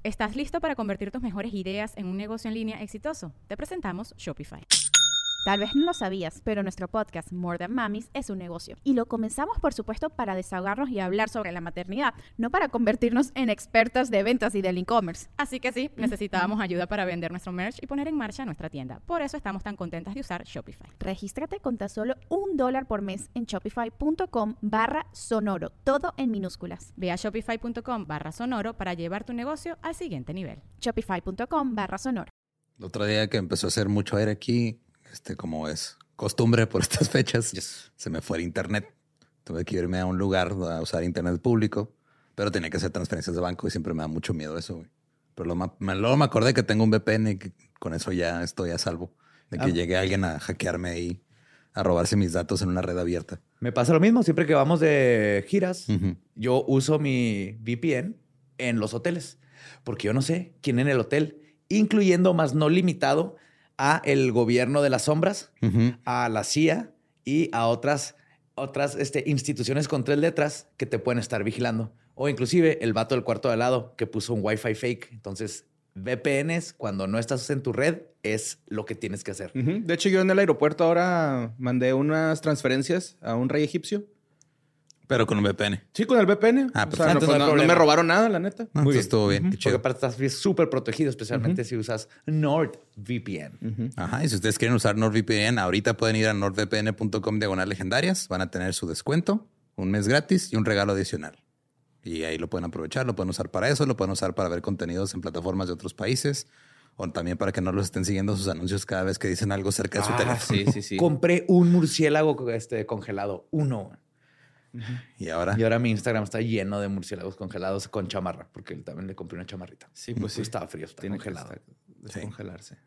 ¿Estás listo para convertir tus mejores ideas en un negocio en línea exitoso? Te presentamos Shopify. Tal vez no lo sabías, pero nuestro podcast More Than Mamis es un negocio. Y lo comenzamos, por supuesto, para desahogarnos y hablar sobre la maternidad, no para convertirnos en expertas de ventas y del e-commerce. Así que sí, necesitábamos ayuda para vender nuestro merch y poner en marcha nuestra tienda. Por eso estamos tan contentas de usar Shopify. Regístrate con tan solo $1 por mes en shopify.com/sonoro, todo en minúsculas. Ve a shopify.com/sonoro para llevar tu negocio al siguiente nivel. Shopify.com/sonoro. El otro día que empezó a hacer mucho aire aquí, como es costumbre por estas fechas, se me fue el internet. Tuve que irme a un lugar a usar internet público, pero tenía que hacer transferencias de banco y siempre me da mucho miedo eso, güey. Pero luego me acordé que tengo un VPN y que con eso ya estoy a salvo de que llegue alguien a hackearme y a robarse mis datos en una red abierta. Me pasa lo mismo. Siempre que vamos de giras, yo uso mi VPN en los hoteles, porque yo no sé quién en el hotel, incluyendo más no limitado a el gobierno de las sombras, a la CIA y a otras instituciones con 3 letras que te pueden estar vigilando. O inclusive el vato del cuarto de al lado que puso un Wi-Fi fake. Entonces, VPNs, cuando no estás en tu red, es lo que tienes que hacer. De hecho, yo en el aeropuerto ahora mandé unas transferencias a un rey egipcio. Pero con un VPN. Sí, con el VPN. Ah, o sea, perfecto. no me robaron nada, la neta. Muy bien. Estuvo bien. Qué chido. Porque aparte estás súper protegido, especialmente si usas NordVPN. Ajá. Y si ustedes quieren usar NordVPN, ahorita pueden ir a nordvpn.com/legendarias. Van a tener su descuento, un mes gratis y un regalo adicional. Y ahí lo pueden aprovechar, lo pueden usar para eso, lo pueden usar para ver contenidos en plataformas de otros países o también para que no los estén siguiendo sus anuncios cada vez que dicen algo cerca de su teléfono. Sí. Compré un murciélago congelado, uno. Y ahora mi Instagram está lleno de murciélagos congelados con chamarra, porque él también le compré una chamarrita. Sí, pues sí. Estaba frío, está Tiene congelado. que descongelarse.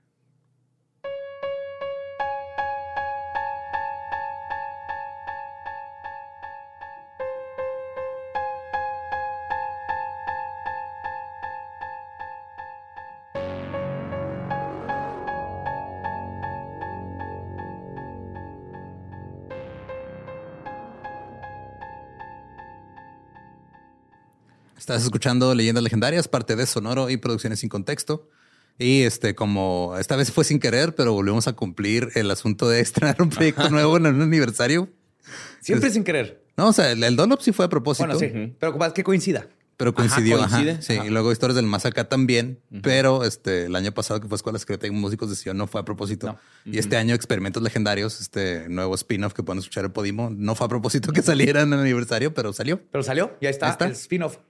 Estás escuchando Leyendas Legendarias, parte de Sonoro y Producciones Sin Contexto. Y como esta vez fue sin querer, pero volvemos a cumplir el asunto de estrenar un proyecto nuevo en un aniversario. Siempre sin querer. No, o sea, el Dunlop sí fue a propósito. Bueno, sí. Pero que coincida. Pero coincidió. Coincide. Sí, y luego Historias del Más Acá también. Pero el año pasado que fue Escuela Secreta y Músicos de Sion no fue a propósito. No. Y este año Experimentos Legendarios, nuevo spin-off que pueden escuchar en Podimo, no fue a propósito que saliera en el aniversario, pero salió. Ya está. El spin-off.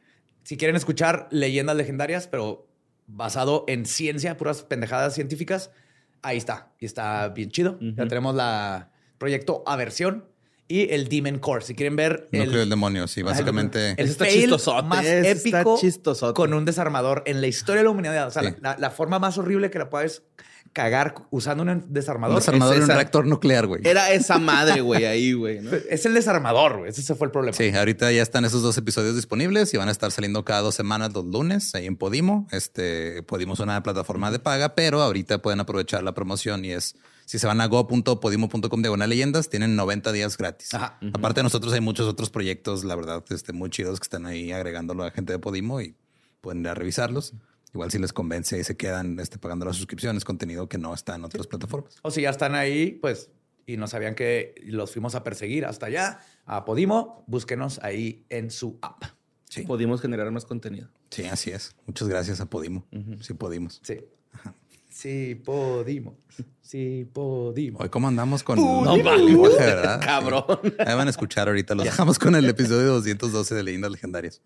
Si quieren escuchar Leyendas Legendarias, pero basado en ciencia, puras pendejadas científicas, ahí está. Y está bien chido. Ya tenemos la proyecto Aversión y el Demon Core. Si quieren ver Núcleo del Demonio, sí, básicamente. El fail más épico con un desarmador en la historia de la humanidad. O sea, la forma más horrible que la puedes cagar usando un desarmador. Un desarmador en un reactor nuclear, güey. Era esa madre, güey, ahí, güey, ¿no? Es el desarmador, güey. Ese fue el problema. Sí, ahorita ya están esos 2 episodios disponibles y van a estar saliendo cada 2 semanas los lunes ahí en Podimo. Podimo es una plataforma de paga, pero ahorita pueden aprovechar la promoción y si se van a go.podimo.com/leyendas, tienen 90 días gratis. Ajá. Aparte de nosotros, hay muchos otros proyectos, la verdad, muy chidos que están ahí agregándolo a gente de Podimo y pueden ir a revisarlos. Igual si les convence y se quedan pagando las suscripciones, contenido que no está en otras plataformas. O si ya están ahí, pues, y no sabían que los fuimos a perseguir hasta allá, a Podimo, búsquenos ahí en su app. Sí. Podimos generar más contenido. Sí, así es. Muchas gracias a Podimo. Sí, podimos. Sí. Ajá. Sí, podimos. Sí, podimos. Hoy, ¿cómo andamos con...? No vale, ¿verdad? Cabrón. Sí. Ahí van a escuchar ahorita. Los dejamos con el episodio 212 de Leyendas Legendarias.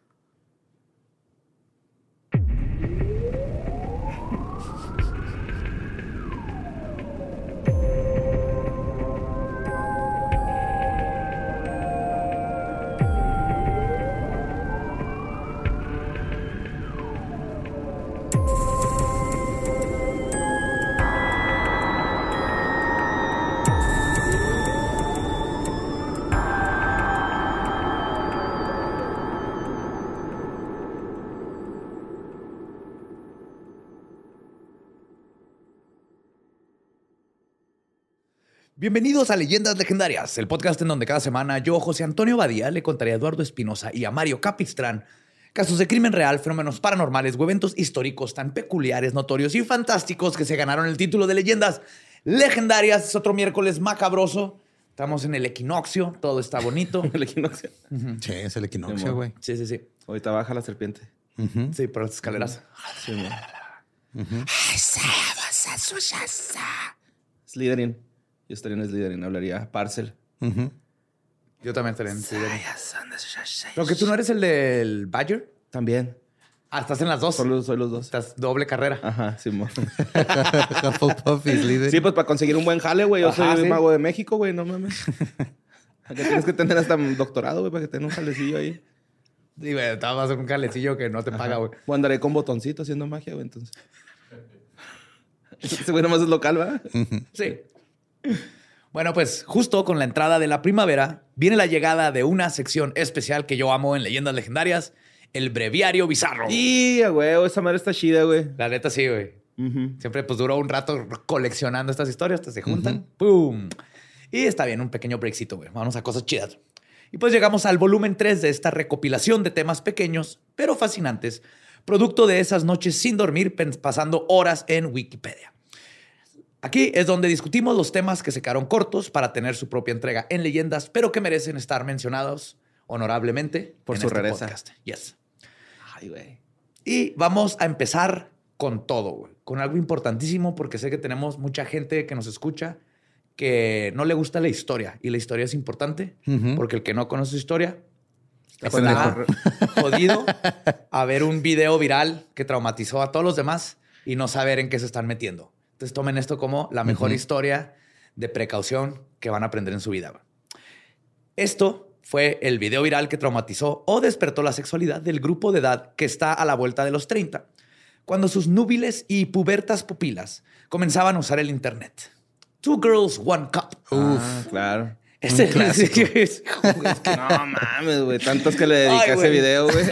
Bienvenidos a Leyendas Legendarias, el podcast en donde cada semana yo, José Antonio Badía, le contaré a Eduardo Espinosa y a Mario Capistrán Casos de crimen real, fenómenos paranormales o eventos históricos tan peculiares, notorios y fantásticos que se ganaron el título de leyendas legendarias. Es otro miércoles macabroso. Estamos en el equinoccio, todo está bonito. El equinoccio. Sí, es el equinoccio, güey. Sí. Ahorita baja la serpiente. Sí, por las escaleras. Sí, man. Slytherin. Yo estaría en Slytherin. Hablaría Parcel. Yo también estaré en Slytherin. ¿Pero que tú no eres el del Badger? También. Ah, estás en las dos. Soy los dos. Estás doble carrera. Ajá, sí, mo. Hufflepuff y Slytherin. Sí, pues para conseguir un buen jale, güey. Yo Ajá, soy sí. mago de México, güey. No mames. Acá tienes que tener hasta un doctorado, güey, para que tenga un jalecillo ahí. Sí, güey, estaba más en un calecillo que no te paga, güey. O andaré con botoncito haciendo magia, güey, entonces. Ese güey nomás es local, ¿verdad? Sí. Bueno, pues justo con la entrada de la primavera viene la llegada de una sección especial que yo amo en Leyendas Legendarias, el Breviario Bizarro. Y, güey, esa madre está chida, güey. La neta sí, güey. Siempre pues duró un rato coleccionando estas historias, hasta se juntan. ¡Pum! Y está bien, un pequeño breakcito, güey. Vamos a cosas chidas. Y pues llegamos al volumen 3 de esta recopilación de temas pequeños, pero fascinantes, producto de esas noches sin dormir, pasando horas en Wikipedia. Aquí es donde discutimos los temas que se quedaron cortos para tener su propia entrega en Leyendas, pero que merecen estar mencionados honorablemente Por en su este rareza. podcast. Yes. Ay, güey. Y vamos a empezar con todo, güey. Con algo importantísimo, porque sé que tenemos mucha gente que nos escucha que no le gusta la historia. Y la historia es importante, porque el que no conoce su historia está jodido a ver un video viral que traumatizó a todos los demás y no saber en qué se están metiendo. Entonces tomen esto como la mejor historia de precaución que van a aprender en su vida, güey. Esto fue el video viral que traumatizó o despertó la sexualidad del grupo de edad que está a la vuelta de los 30, cuando sus núbiles y pubertas pupilas comenzaban a usar el internet. Two Girls, One Cup. Ah, claro. Ese clásico. Es que no mames, güey. Tantos que le dediqué Ay, a ese güey. video, güey.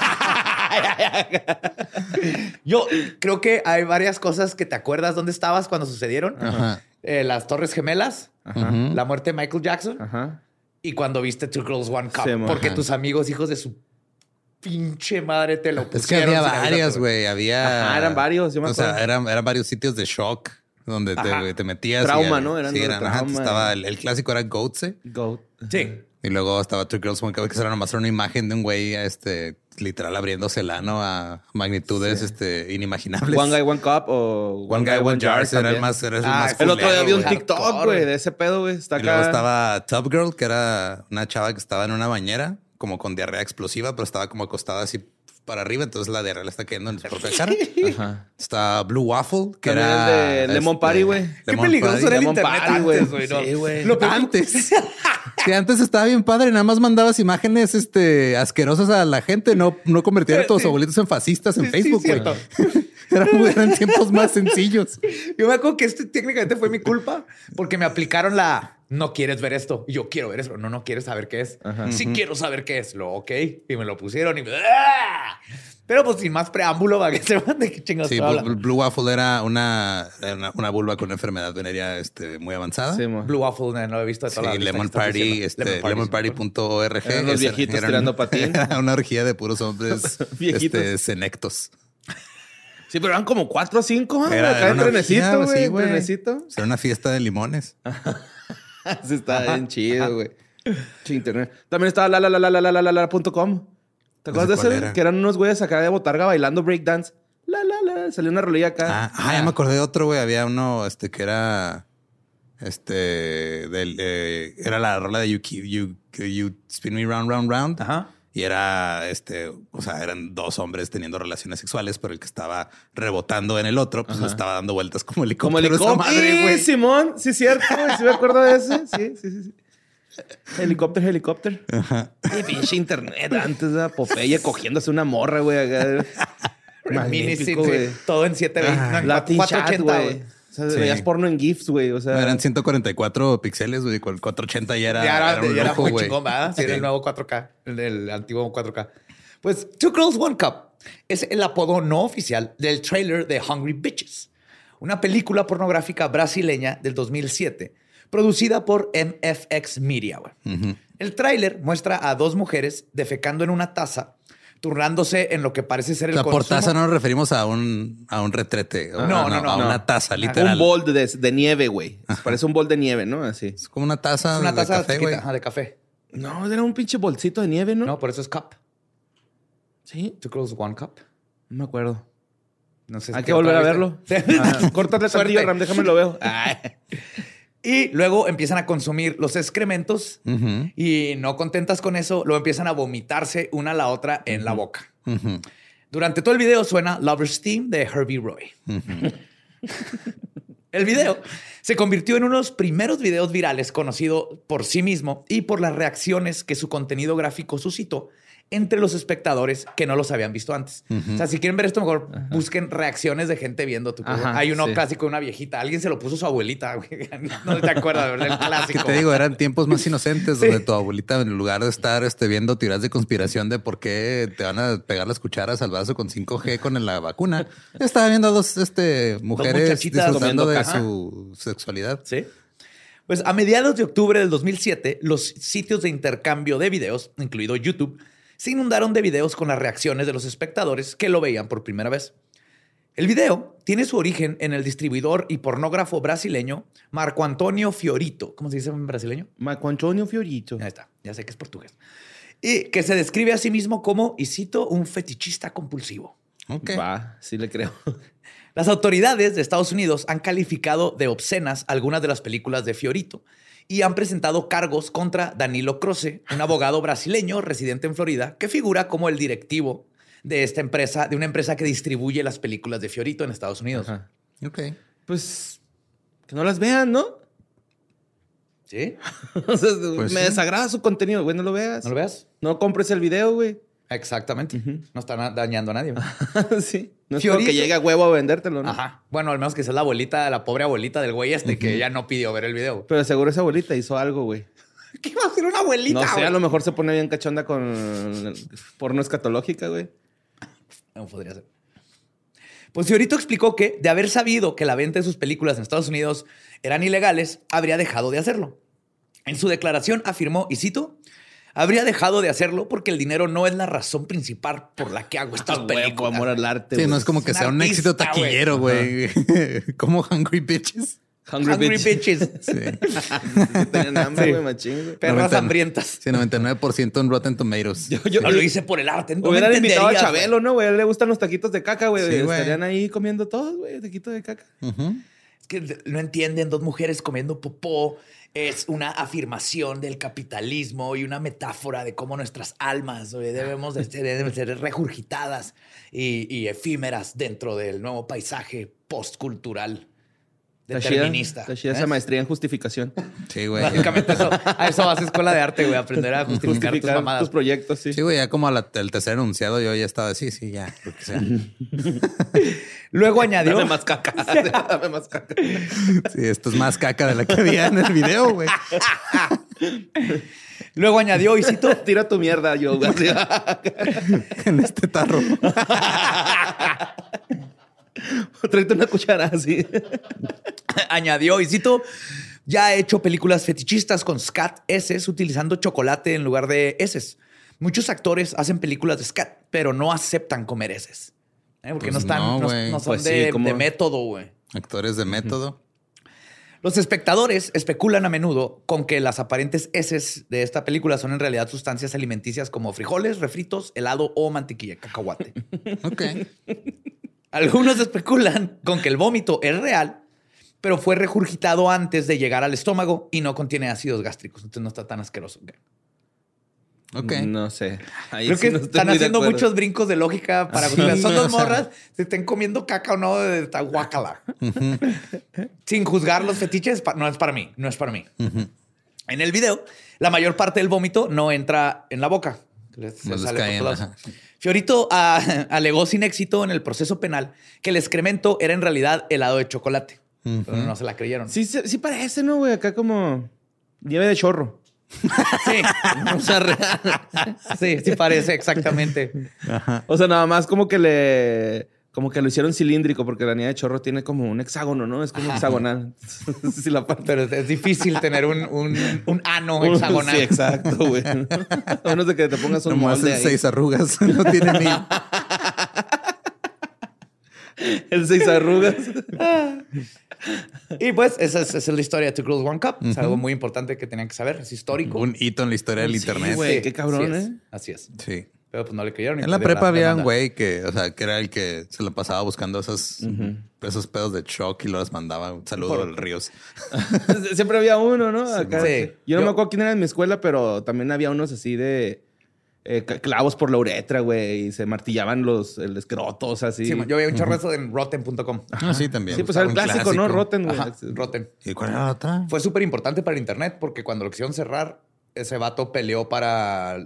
Yo creo que hay varias cosas que te acuerdas dónde estabas cuando sucedieron. Ajá. Las Torres Gemelas, Ajá. la muerte de Michael Jackson Ajá. y cuando viste Two Girls, One Cup. Sí, mo. Porque Ajá. tus amigos, hijos de su pinche madre, te lo pusieron. Es que había sin avisarte, varias, güey. Había... Ajá, eran varios, yo me O sea, acuerdo. eran varios sitios de shock donde te metías. Trauma, y, ¿no? Eran sí, de eran, ajá, trauma. estaba el clásico era Goatse. Goat. Sí. Y luego estaba Two Girls One Cup, que era nomás una imagen de un güey literal abriéndose el ano a magnitudes inimaginables. One Guy, One Cup o One Guy, One Jars era el también. más, era el Ah, más El otro día vi un culero, güey. TikTok, Hardcore, güey, güey. de ese pedo, güey. Está Y luego acá. estaba Tub Girl, que era una chava que estaba en una bañera, como con diarrea explosiva, pero estaba como acostada así para arriba, entonces la diarrea le está cayendo en su propia cara. Ajá. Está Blue Waffle, que También era... el de Lemon Party, güey. Qué Lemon peligroso Party. era el Lemon internet Party, güey. antes, güey. ¿no? Sí, güey. Lo peor- Antes. Sí, antes estaba bien padre. Nada más mandabas imágenes asquerosas a la gente. No convertían a tus Sí. abuelitos en fascistas en Sí, Facebook, sí, güey. cierto. Eran tiempos más sencillos. Yo me acuerdo que técnicamente fue mi culpa porque me aplicaron no quieres ver esto. Y yo quiero ver eso. No quieres saber qué es. Sí quiero saber qué es. Ok. Y me lo pusieron y ¡ah! Pero pues sin más preámbulo, para que sepan de qué chingados Sí, estoy hablando. Blue Waffle era una vulva con una enfermedad venérea muy avanzada. Sí, mo. Blue Waffle, no lo he visto de toda la Sí, lista que Lemon estás Party, diciendo. lemonparty.org. Eran los viejitos tirando patín. Era una orgía de puros hombres Viejitos. senectos. Sí, pero eran como 4 o 5, Era acá en una trenecito, orgía, sí, güey. Trenecito. Era una fiesta de limones. Sí, está bien chido, güey. Sí, internet. También estaba la.com. ¿Te acuerdas No sé de cuál ese? era. Que eran unos güeyes acá de botarga bailando breakdance. Salió una rolilla acá. Ya me acordé de otro, güey. Había uno que era era la rola de you Spin Me Round, Round, Round. Ajá. Y era o sea, eran dos hombres teniendo relaciones sexuales, pero el que estaba rebotando en el otro, pues le estaba dando vueltas como Como helicóptero. esa helicóptero. madre, güey. Simón, sí, cierto, güey. Sí, me acuerdo de ese. Sí. Helicóptero. Y pinche internet antes de Popeye cogiéndose una morra, güey. Acá. Mini, sí, Magnífico, güey. todo en 720. no, en Latin chat, 480, güey. O sea, Sí. veías porno en GIFs, güey. O sea, Eran 144 píxeles, güey. Con 480 ya era, Ya un era lujo, muy güey. chingón, ¿verdad? Sí, Sí. era el nuevo 4K, el antiguo 4K. Pues Two Girls, One Cup es el apodo no oficial del trailer de Hungry Bitches, una película pornográfica brasileña del 2007, producida por MFX Media, güey. El tráiler muestra a dos mujeres defecando en una taza turnándose en lo que parece ser el O sea, por consumo. taza no nos referimos a un retrete. No, A una taza, literal. Un bol de nieve, güey. Parece un bol de nieve, ¿no? Así. Es como una taza, Es una taza de café, güey. chiquita, de café. No, era un pinche bolsito de nieve, ¿no? No, por eso es cup. Sí. Two girls, one cup. No me acuerdo. No sé. Hay si que volver a otra verlo. vez. Córtate Suerte. tantillo, Ram. Déjame lo veo. Y luego empiezan a consumir los excrementos Ujú, y no contentas con eso, luego empiezan a vomitarse una a la otra en la boca. ujú, Durante todo el video suena Lover's Theme de Herbie Roy. El video se convirtió en uno de los primeros videos virales conocido por sí mismo y por las reacciones que su contenido gráfico suscitó entre los espectadores que no los habían visto antes. O sea, si quieren ver esto, mejor busquen reacciones de gente viendo tu video. Ajá, Hay uno sí. clásico de una viejita. Alguien se lo puso a su abuelita, güey. No te acuerdas, ¿verdad? El ¿Qué clásico. te digo? Eran tiempos más inocentes donde tu abuelita, en lugar de estar viendo teorías de conspiración de por qué te van a pegar las cucharas al brazo con 5G con la vacuna, estaba viendo a dos mujeres muchachitas disfrutando comiendo de caja. su sexualidad. Sí. Pues a mediados de octubre del 2007, los sitios de intercambio de videos, incluido YouTube, se inundaron de videos con las reacciones de los espectadores que lo veían por primera vez. El video tiene su origen en el distribuidor y pornógrafo brasileño Marco Antonio Fiorito. ¿Cómo se dice en brasileño? Marco Antonio Fiorito. Ahí está, ya sé que es portugués. Y que se describe a sí mismo como, y cito, un fetichista compulsivo. Ok. Va, sí le creo. Las autoridades de Estados Unidos han calificado de obscenas algunas de las películas de Fiorito y han presentado cargos contra Danilo Croce, un abogado brasileño residente en Florida que figura como el directivo de esta empresa, de una empresa que distribuye las películas de Fiorito en Estados Unidos. Ajá. Ok. Pues que no las vean, ¿no? ¿Sí? O sea, Pues me sí. desagrada su contenido, güey. No lo veas. ¿No lo veas? No compres el video, güey. Exactamente. No están dañando a nadie. güey. Sí. No es Fiorito. como que llegue a huevo a vendértelo, ¿no? Ajá. Bueno, al menos que sea la abuelita, la pobre abuelita del güey que ya no pidió ver el video. Pero seguro esa abuelita hizo algo, güey. ¿Qué va a hacer una abuelita, No sé, güey? a lo mejor se pone bien cachonda con porno escatológica, güey. No podría ser. Pues Fiorito explicó que, de haber sabido que la venta de sus películas en Estados Unidos eran ilegales, habría dejado de hacerlo. En su declaración afirmó, y cito, habría dejado de hacerlo porque el dinero no es la razón principal por la que hago estas Huevo, películas. amor al arte, Sí, güey. no es como que Es un sea un éxito artista, taquillero, güey. Como Hungry Bitches. Hungry bitches. Sí. Tenían hambre, Sí. güey, machín, güey. Perras 90. hambrientas. Sí, 99% en Rotten Tomatoes. Yo No lo hice por el arte. No hubieran me invitado a entenderías, Chabelo, ¿no, güey? A él le gustan los taquitos de caca, güey. Sí, güey. Estarían ahí comiendo todos, güey, taquitos de caca. Ujú. Es que no entienden, dos mujeres comiendo popó es una afirmación del capitalismo y una metáfora de cómo nuestras almas deben ser regurgitadas y efímeras dentro del nuevo paisaje postcultural determinista. Está chida ¿Eh? esa maestría en justificación. Sí, güey. Básicamente a eso vas a escuela de arte, güey, aprender a justificar tus mamadas. tus proyectos, sí. Sí, güey, ya como el tercer enunciado yo ya estaba así, sí, ya. Lo que sea. Luego añadió... Dame más caca. Dame más caca. Sí, esto es más caca de la que había en el video, güey. Luego añadió, y cito, Tira tu mierda, yo, güey. Así. En este tarro. Tráete una cuchara así. añadió, y cito, ya he hecho películas fetichistas con scat heces utilizando chocolate en lugar de heces. Muchos actores hacen películas de scat, pero no aceptan comer heces. Porque Pues no están, no, no, güey. no son Pues sí, de ¿cómo? método, güey. Actores de método. Los espectadores especulan a menudo con que las aparentes heces de esta película son en realidad sustancias alimenticias como frijoles, refritos, helado o mantequilla de cacahuate. Ok. Algunos especulan con que el vómito es real, pero fue regurgitado antes de llegar al estómago y no contiene ácidos gástricos. Entonces no está tan asqueroso. Ok. No sé. Ahí Creo sí que no estoy están muy de haciendo acuerdo. muchos brincos de lógica para Sí, juzgar. Son dos o sea. morras, se estén comiendo caca o no de esta guácala. Sin juzgar los fetiches, no es para mí, no es para mí. En el video, la mayor parte del vómito no entra en la boca. Se No les sale caen, por todos lados. ajá. Fiorito alegó sin éxito en el proceso penal que el excremento era en realidad helado de chocolate. Pero no se la creyeron. Sí parece, ¿no, güey? Acá como nieve de chorro. Sí. O sea, real. Sí, sí parece exactamente. O sea, nada más como que Como que lo hicieron cilíndrico porque la niña de chorro tiene como un hexágono, ¿no? Es como hexagonal. Sí, Pero es difícil tener un ano hexagonal. Sí, exacto, güey. A menos de que te pongas un Nomás molde en ahí. 6 arrugas. No tiene ni... El 6 arrugas. Y pues esa es la historia de Two Girls One Cup. Es algo muy importante que tenían que saber. Es histórico. Un hito en la historia del internet. güey. Qué cabrón, Así es. Sí. Pero pues no le creyeron. y En la perdieron prepa había un demanda. güey que, o sea, que era el que se lo pasaba buscando esos pedos de shock y los mandaba. Un saludo al Ríos. Siempre había uno, ¿no? Acá. Sí. Yo no me acuerdo quién era en mi escuela, pero también había unos así de clavos por la uretra, güey. Y se martillaban el escroto, o sea, así. Sí, yo veía un chorro eso en Rotten.com. Ah, sí, también. Sí, pues era el Un clásico, ¿no? Rotten, güey. Ajá, Rotten. ¿Y cuál era la otra? Fue súper importante para el internet porque cuando lo quisieron cerrar, ese vato peleó para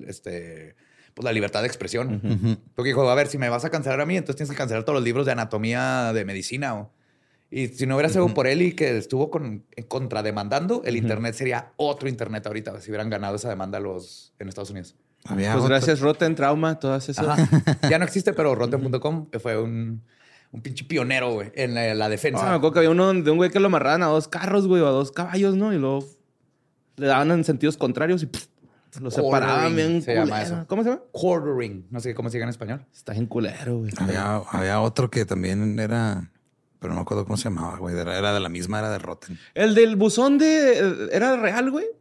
pues la libertad de expresión. Porque dijo, a ver, si me vas a cancelar a mí, entonces tienes que cancelar todos los libros de anatomía de medicina. Y si no hubiera sido por él y que estuvo contrademandando, el internet sería otro internet ahorita, si hubieran ganado esa demanda en Estados Unidos. Había Pues otra. gracias, Rotten, Trauma, todas esas. Ajá. Ya no existe, pero Rotten.com fue un pinche pionero, güey, en la defensa. Me acuerdo que había uno de un güey que lo amarraban a 2 carros, güey, o a 2 caballos, ¿no? Y luego le daban en sentidos contrarios y lo separaban bien. se llama culero. eso. ¿Cómo se llama? Quartering. No sé cómo se diga en español. Está bien culero, güey. Había otro que también era... Pero no me acuerdo cómo se llamaba, güey. Era de la misma, era de Rotten. El del buzón ¿era real, güey?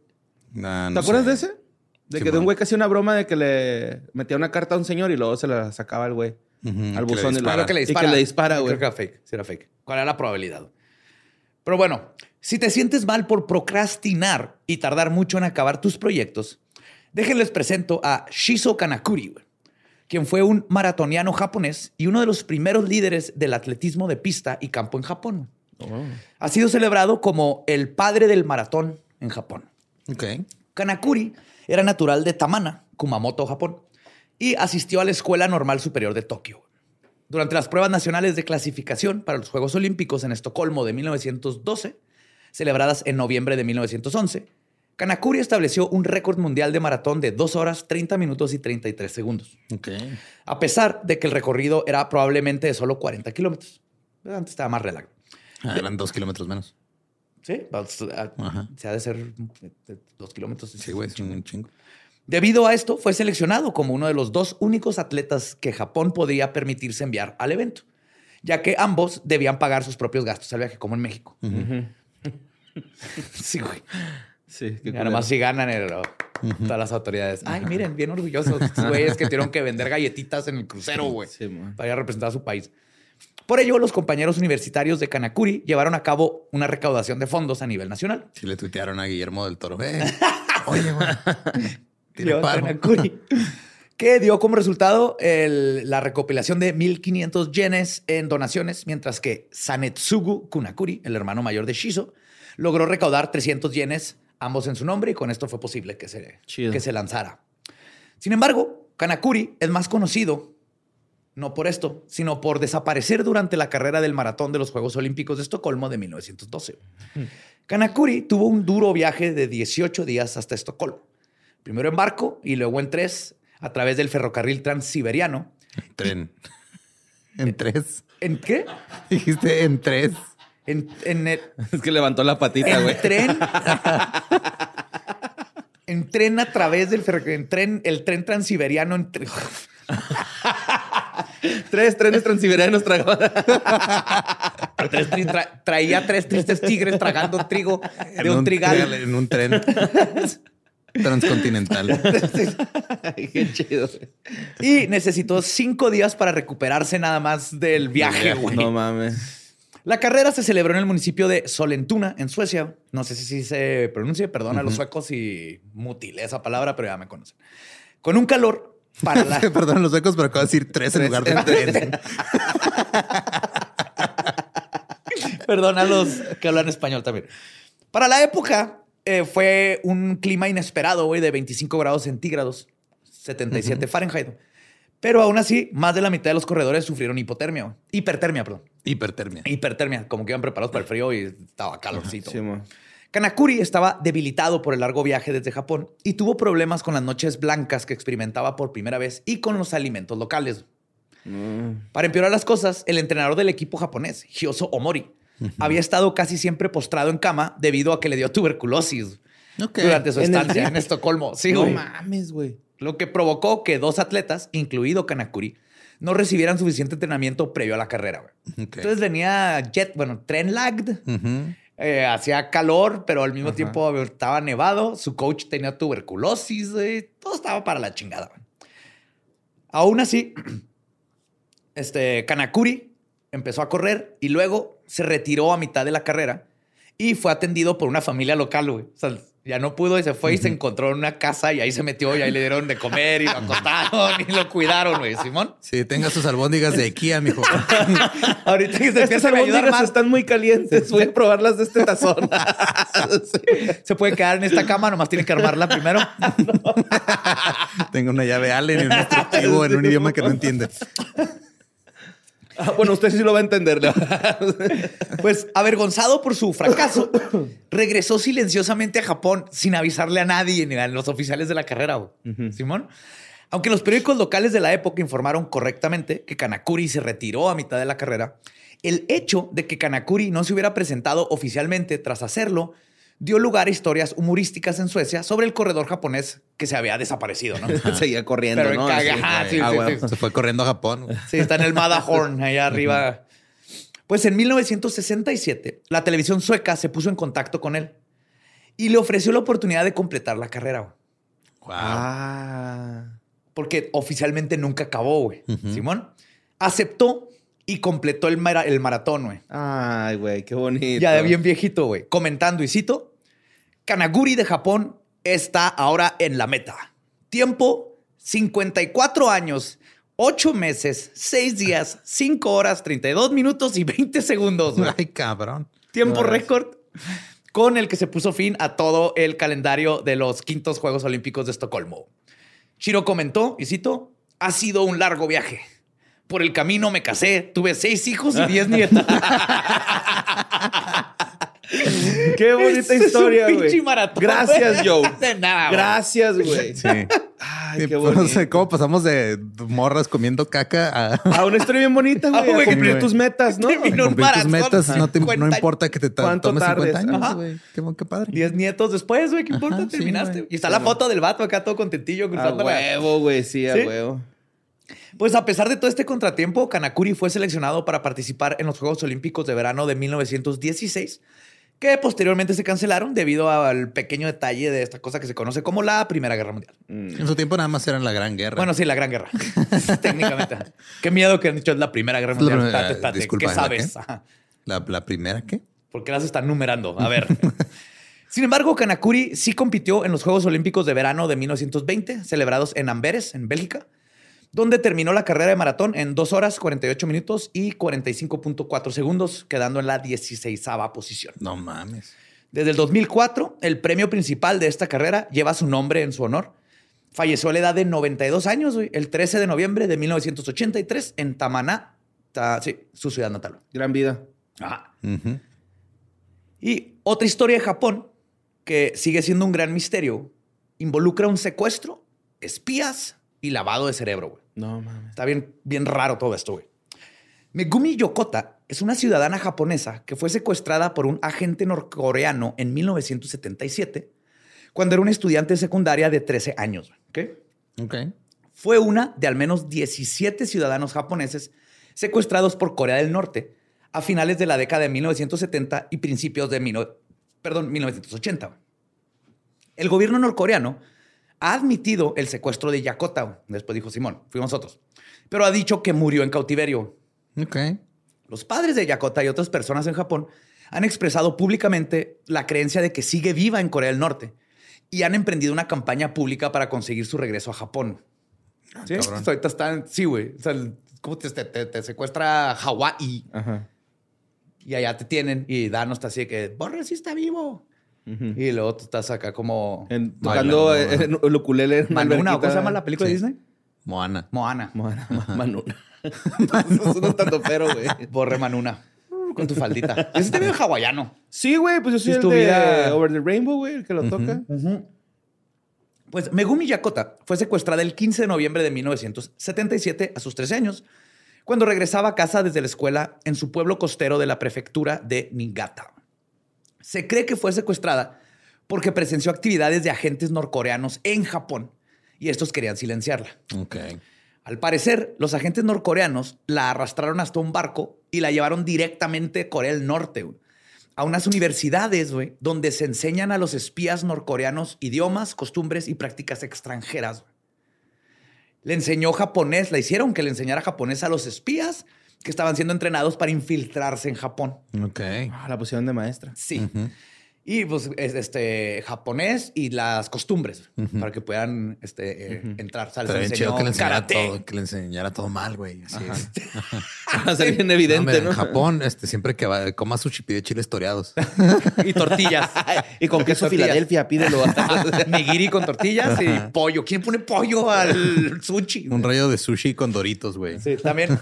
No ¿Te acuerdas sé. de ese? De Sí, que de un man. güey que hacía una broma de que le metía una carta a un señor y luego se la sacaba al güey. Ujú, Al que le buzón y dispara. Claro que le y dispara. que le dispara, güey. Creo que era fake. Sí, era fake. ¿Cuál era la probabilidad? Pero bueno, si te sientes mal por procrastinar y tardar mucho en acabar tus proyectos, déjenles presento a Shizo Kanakuri, güey, quien fue un maratoniano japonés y uno de los primeros líderes del atletismo de pista y campo en Japón. Ha sido celebrado como el padre del maratón en Japón. Ok. Kanakuri era natural de Tamana, Kumamoto, Japón, y asistió a la Escuela Normal Superior de Tokio. Durante las pruebas nacionales de clasificación para los Juegos Olímpicos en Estocolmo de 1912, celebradas en noviembre de 1911, Kanakuri estableció un récord mundial de maratón de 2 horas, 30 minutos y 33 segundos. Ok. A pesar de que el recorrido era probablemente de solo 40 kilómetros. Antes estaba más relax. Eran 2 kilómetros menos. Sí, Ajá. se ha de ser 2 kilómetros. Sí, güey, es un chingo. Debido a esto, fue seleccionado como uno de los 2 únicos atletas que Japón podría permitirse enviar al evento, ya que ambos debían pagar sus propios gastos al viaje, como en México. Sí, güey. Sí, qué Ya nomás si ganan todas las autoridades. Ay, miren, bien orgullosos estos güeyes que tuvieron que vender galletitas en el crucero, güey, Sí, man. para ir a representar a su país. Por ello, los compañeros universitarios de Kanakuri llevaron a cabo una recaudación de fondos a nivel nacional. Sí le tuitearon a Guillermo del Toro. Oye, güey. Tira Lleva paro. Kanakuri, que dio como resultado la recopilación de 1,500 yenes en donaciones, mientras que Sanetsugu Kunakuri, el hermano mayor de Shizo, logró recaudar 300 yenes, ambos en su nombre, y con esto fue posible que se lanzara. Sin embargo, Kanakuri es más conocido no por esto, sino por desaparecer durante la carrera del maratón de los Juegos Olímpicos de Estocolmo de 1912. Kanakuri tuvo un duro viaje de 18 días hasta Estocolmo. Primero en barco y luego en 3 a través del ferrocarril transsiberiano. Tren. En 3. ¿En qué? Dijiste en 3. En Es que levantó la patita, el güey. tren. En tren a través del ferrocarril. El tren transsiberiano. 3 trenes transiberianos tragaban. Traía 3 tristes tigres tragando trigo de un trigal. En un tren transcontinental. Qué chido. Y necesitó 5 días para recuperarse nada más del viaje, güey. No mames. La carrera se celebró en el municipio de Sollentuna, en Suecia. No sé si se pronuncia, perdón a los suecos si mutilé esa palabra, pero ya me conocen. Con un calor para la... Perdón los suecos, pero acabo de decir 3 en lugar de 3. Perdón a los que hablan español también. Para la época fue un clima inesperado, güey, de 25 grados centígrados, 77 Fahrenheit. Pero aún así, más de la mitad de los corredores sufrieron hipotermia. Hipertermia, perdón. Hipertermia, como que iban preparados para el frío y estaba calorcito. Sí, man. Kanakuri estaba debilitado por el largo viaje desde Japón y tuvo problemas con las noches blancas que experimentaba por primera vez y con los alimentos locales. Para empeorar las cosas, el entrenador del equipo japonés, Hyoso Omori, había estado casi siempre postrado en cama debido a que le dio tuberculosis durante su estancia en Estocolmo. Sí, No güey. mames, güey. Lo que provocó que 2 atletas, incluido Kanakuri, no recibieran suficiente entrenamiento previo a la carrera, güey. Ok. Entonces venía tren lagged, hacía calor, pero al mismo tiempo estaba nevado. Su coach tenía tuberculosis, güey. Todo estaba para la chingada, güey. Aún así, Kanakuri empezó a correr y luego se retiró a mitad de la carrera y fue atendido por una familia local, güey. O sea, ya no pudo y se fue y se encontró en una casa y ahí se metió y ahí le dieron de comer y lo acostaron y lo cuidaron, güey, Simón. Sí, tenga sus albóndigas de IKEA, mijo. Ahorita que se Estas empiezan a ayudar albóndigas más, están muy calientes. Voy a probarlas de este tazón. se puede quedar en esta cama, nomás tiene que armarla primero. Tengo una llave Allen y un instructivo en un idioma que no entiende. Bueno, usted sí lo va a entender. ¿No? Pues, avergonzado por su fracaso, regresó silenciosamente a Japón sin avisarle a nadie ni a los oficiales de la carrera, güey. Simón. Aunque los periódicos locales de la época informaron correctamente que Kanakuri se retiró a mitad de la carrera, el hecho de que Kanakuri no se hubiera presentado oficialmente tras hacerlo dio lugar a historias humorísticas en Suecia sobre el corredor japonés que se había desaparecido, ¿no? Seguía corriendo, Pero ¿no? caga, Así, ajá, güey. sí, sí, Güey. sí. Se fue corriendo a Japón. Sí, está en el Matterhorn, allá arriba. Pues en 1967, la televisión sueca se puso en contacto con él y le ofreció la oportunidad de completar la carrera, güey. Wow. Ah. Porque oficialmente nunca acabó, güey. Simón aceptó y completó el maratón, güey. Ay, güey, qué bonito. Ya de bien viejito, güey. Comentando, y cito, Kanaguri de Japón está ahora en la meta. Tiempo, 54 años, 8 meses, 6 días, 5 horas, 32 minutos y 20 segundos, güey. Ay, cabrón. Tiempo Nice. récord con el que se puso fin a todo el calendario de los 5º Juegos Olímpicos de Estocolmo. Shiro comentó, y cito, ha sido un largo viaje. Por el camino me casé, tuve 6 hijos y 10 nietos. Qué bonita Ese es un historia, güey. pinche maratón. Gracias, Joe. De nada, güey. Gracias, güey. Sí. Ay, Sí, qué pues, bonito. no sé cómo pasamos de morras comiendo caca a A una historia bien bonita, güey. Ah, güey, A cumplir güey. tus metas, ¿no? Terminó un cumplir tus maratón, metas. No, no 50. importa que te ¿Cuánto tomes 50 tardes? años, Ajá. güey. Qué padre. 10 nietos después, güey. ¿Qué importa? Ajá, sí, Terminaste. güey. Y está la foto del vato acá todo contentillo A cruzando la... huevo, güey. Sí, a ¿Sí? huevo. Pues a pesar de todo este contratiempo, Kanakuri fue seleccionado para participar en los Juegos Olímpicos de Verano de 1916, que posteriormente se cancelaron debido al pequeño detalle de esta cosa que se conoce como la Primera Guerra Mundial. En su tiempo nada más era la Gran Guerra. Bueno, sí, la Gran Guerra. Técnicamente. Qué miedo que han dicho es la Primera Guerra La Mundial. primera- Espérate, espérate. disculpa, ¿Qué ¿la sabes? qué? Ajá. ¿La primera qué? ¿Por qué las están numerando? A ver. Sin embargo, Kanakuri sí compitió en los Juegos Olímpicos de Verano de 1920, celebrados en Amberes, en Bélgica, donde terminó la carrera de maratón en 2 horas, 48 minutos y 45.4 segundos, quedando en la 16ª posición. No mames. Desde el 2004, el premio principal de esta carrera lleva su nombre en su honor. Falleció a la edad de 92 años, güey, el 13 de noviembre de 1983 en Tamaná, sí, su ciudad natal. Gran vida. Ajá. Ujú. Y otra historia de Japón que sigue siendo un gran misterio involucra un secuestro, espías y lavado de cerebro, güey. No, mames. Está bien, bien raro todo esto, güey. Megumi Yokota es una ciudadana japonesa que fue secuestrada por un agente norcoreano en 1977 cuando era una estudiante de secundaria de 13 años. ¿Ok? Ok. Fue una de al menos 17 ciudadanos japoneses secuestrados por Corea del Norte a finales de la década de 1970 y principios de 1980. El gobierno norcoreano ha admitido el secuestro de Yokota. Después dijo Simón, fuimos nosotros. Pero ha dicho que murió en cautiverio. Ok. Los padres de Yokota y otras personas en Japón han expresado públicamente la creencia de que sigue viva en Corea del Norte y han emprendido una campaña pública para conseguir su regreso a Japón. ¿Sí? cabrón. Ahorita están, sí, güey. O sea, ¿cómo te secuestra Hawái Ajá. y allá te tienen y Dan está así de que Borre sí está vivo? Ujú. Y luego tú estás acá como Tocando Bailando. el ukulele en una Manuna. ¿O ¿Cómo alberquita. se llama la película Sí. de Disney? Moana. Moana. Manuna. Eso es un tanto pero, güey. Borre Manuna. Con tu faldita. Ese te veo hawaiano. Sí, güey, pues yo soy Es el tu de vida. Over the Rainbow, güey, el que lo toca. Pues Megumi Yokota fue secuestrada el 15 de noviembre de 1977 a sus 13 años cuando regresaba a casa desde la escuela en su pueblo costero de la prefectura de Niigata. Se cree que fue secuestrada porque presenció actividades de agentes norcoreanos en Japón y estos querían silenciarla. Ok. Al parecer, los agentes norcoreanos la arrastraron hasta un barco y la llevaron directamente a Corea del Norte, güey, a unas universidades, güey, donde se enseñan a los espías norcoreanos idiomas, costumbres y prácticas extranjeras. Le enseñó japonés, la hicieron que le enseñara japonés a los espías que estaban siendo entrenados para infiltrarse en Japón. Ok. La pusieron de maestra. Sí. Y pues japonés y las costumbres para que puedan entrar. O sea, les Pero bien chido enseñó que le enseñara todo mal, güey. Así es. Va a ser bien evidente, Hombre, ¿no? en Japón, siempre que coma sushi pide chiles toreados. y tortillas. Y con queso Tortillas. Filadelfia, pídelo. Nigiri con tortillas y pollo. ¿Quién pone pollo al sushi? Un rollo de sushi con doritos, güey. Sí, también.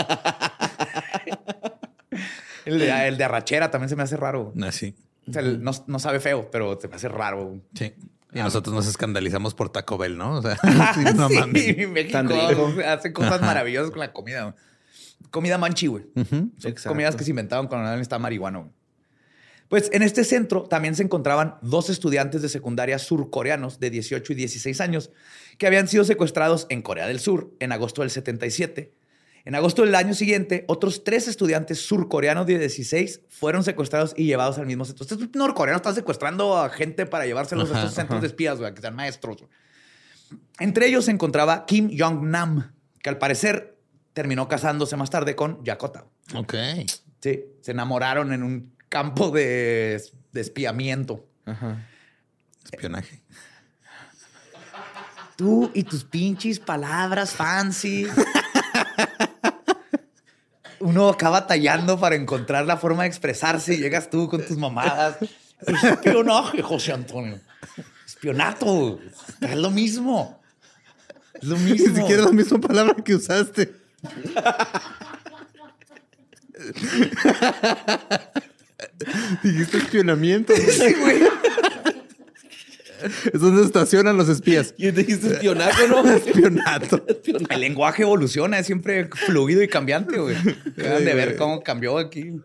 el de arrachera también se me hace raro. Así. O sea, no sabe feo, pero se me hace raro. Sí. Y nosotros nos escandalizamos por Taco Bell, ¿no? O sea, Sí, no mames. México Tan rico. hace cosas maravillosas con la comida. Comida manchi, güey. Son Exacto. comidas que se inventaron cuando nadie estaba marihuana, güey. Pues en este centro también se encontraban 2 estudiantes de secundaria surcoreanos de 18 y 16 años que habían sido secuestrados en Corea del Sur en agosto del 77. En agosto del año siguiente, otros 3 estudiantes surcoreanos de 16 fueron secuestrados y llevados al mismo centro. Estos norcoreanos están secuestrando a gente para llevárselos a estos centros de espías, güey, que sean maestros. Güey. Entre ellos se encontraba Kim Jong-nam, que al parecer terminó casándose más tarde con Yakota. Ok. Sí, se enamoraron en un campo de espiamiento. Ajá. Espionaje. Tú y tus pinches palabras fancy. Uno acaba batallando para encontrar la forma de expresarse y llegas tú con tus mamadas. Espionaje, José Antonio. Espionato. Es lo mismo. Es lo mismo. Ni siquiera la misma palabra que usaste. Dijiste espionamiento. Sí, güey. Es donde estacionan los espías. Y te dijiste espionaje, ¿no? Espionato. El lenguaje evoluciona, es siempre fluido y cambiante, güey. Acaban de ver cómo cambió aquí.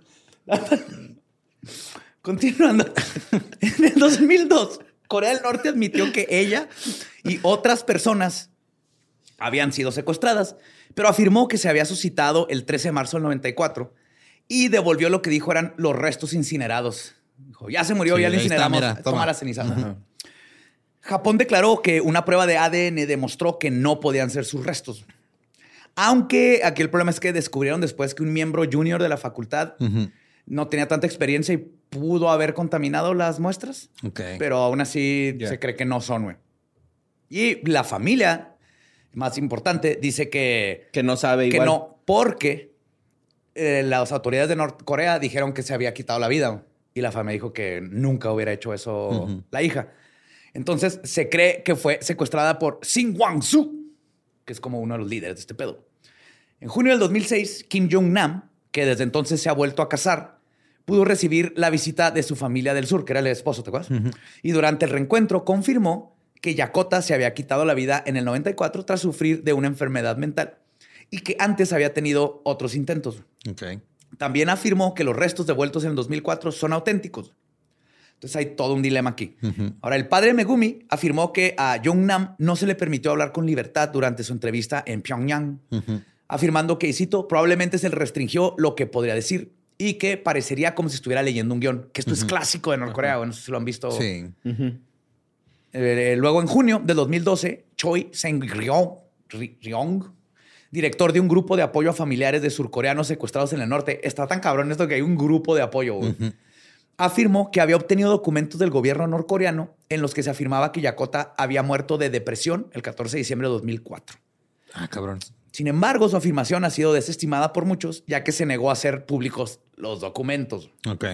Continuando. En el 2002, Corea del Norte admitió que ella y otras personas habían sido secuestradas, pero afirmó que se había suscitado el 13 de marzo del 94 y devolvió lo que dijo eran los restos incinerados. Dijo, ya se murió, Sí, ya le ahí está, incineramos. mira, toma toma. la ceniza. Japón declaró que una prueba de ADN demostró que no podían ser sus restos. Aunque aquí el problema es que descubrieron después que un miembro junior de la facultad no tenía tanta experiencia y pudo haber contaminado las muestras. Ok. Pero aún así se cree que no son, güey. Y la familia, más importante, dice que Que no sabe que igual. no, porque las autoridades de Norcorea dijeron que se había quitado la vida, güey. Y la familia dijo que nunca hubiera hecho eso la hija. Entonces se cree que fue secuestrada por Shin Wang-soo, que es como uno de los líderes de este pedo. En junio del 2006, Kim Jong-nam, que desde entonces se ha vuelto a casar, pudo recibir la visita de su familia del sur, que era el esposo, ¿te acuerdas? Y durante el reencuentro confirmó que Yakota se había quitado la vida en el 94 tras sufrir de una enfermedad mental y que antes había tenido otros intentos. Ok. También afirmó que los restos devueltos en el 2004 son auténticos. Entonces hay todo un dilema aquí. Ahora, el padre Megumi afirmó que a Jong-nam no se le permitió hablar con libertad durante su entrevista en Pyongyang, afirmando que, y cito, probablemente se le restringió lo que podría decir y que parecería como si estuviera leyendo un guión, que esto es clásico de Norcorea. Bueno, no sé si lo han visto. Sí. Luego, en junio del 2012, Choi Seung-ryong, director de un grupo de apoyo a familiares de surcoreanos secuestrados en el norte, está tan cabrón esto que hay un grupo de apoyo, güey, afirmó que había obtenido documentos del gobierno norcoreano en los que se afirmaba que Yakota había muerto de depresión el 14 de diciembre de 2004. Ah, cabrón. Sin embargo, su afirmación ha sido desestimada por muchos, ya que se negó a hacer públicos los documentos. Ok.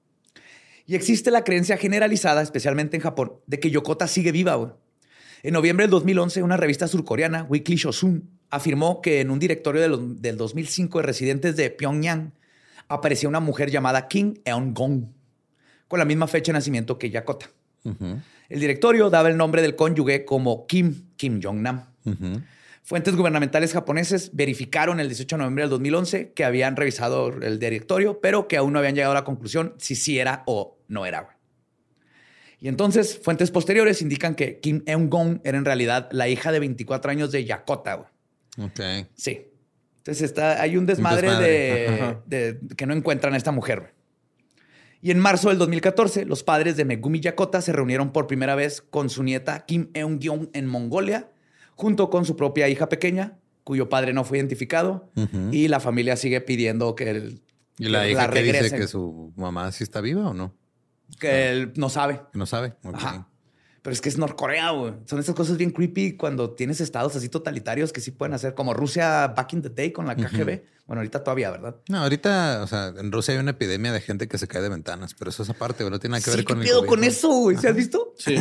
Y existe la creencia generalizada, especialmente en Japón, de que Yokota sigue viva, güey. En noviembre del 2011, una revista surcoreana, Weekly Shosun, afirmó que en un directorio del 2005 de residentes de Pyongyang aparecía una mujer llamada Kim Eun-gong, con la misma fecha de nacimiento que Yakota. El directorio daba el nombre del cónyuge como Kim Jong-nam. Fuentes gubernamentales japoneses verificaron el 18 de noviembre del 2011 que habían revisado el directorio, pero que aún no habían llegado a la conclusión si sí era o no era, güey. Y entonces, fuentes posteriores indican que Kim Eun-gon era en realidad la hija de 24 años de Yakota, güey. Ok. Sí. Entonces hay un desmadre, de que no encuentran a esta mujer, güey. Y en marzo del 2014, los padres de Megumi Yakota se reunieron por primera vez con su nieta Kim Eun-gyeon en Mongolia, junto con su propia hija pequeña, cuyo padre no fue identificado, y la familia sigue pidiendo que ¿Y la hija que regresen. dice que su mamá sí está viva o no? Que él no sabe. Que no sabe. Ok. Ajá. Pero es que es Norcorea, güey. Son esas cosas bien creepy cuando tienes estados así totalitarios que sí pueden hacer, como Rusia back in the day con la KGB. Bueno, ahorita todavía, ¿verdad? No, ahorita, o sea, en Rusia hay una epidemia de gente que se cae de ventanas, pero eso es aparte, güey. No tiene nada que ver con ¿qué el pedo COVID, con ¿no? eso, güey? ¿Se has visto? Sí.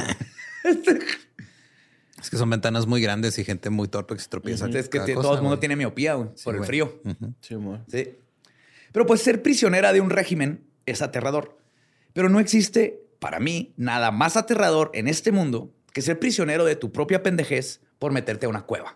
Es que son ventanas muy grandes y gente muy torpe que se tropieza. Es que cada todo cosa, el mundo güey. tiene miopía, güey, Sí, por el güey. frío. Sí, amor. Sí. Pero pues ser prisionera de un régimen es aterrador. Pero no existe, para mí, nada más aterrador en este mundo que ser prisionero de tu propia pendejez por meterte a una cueva.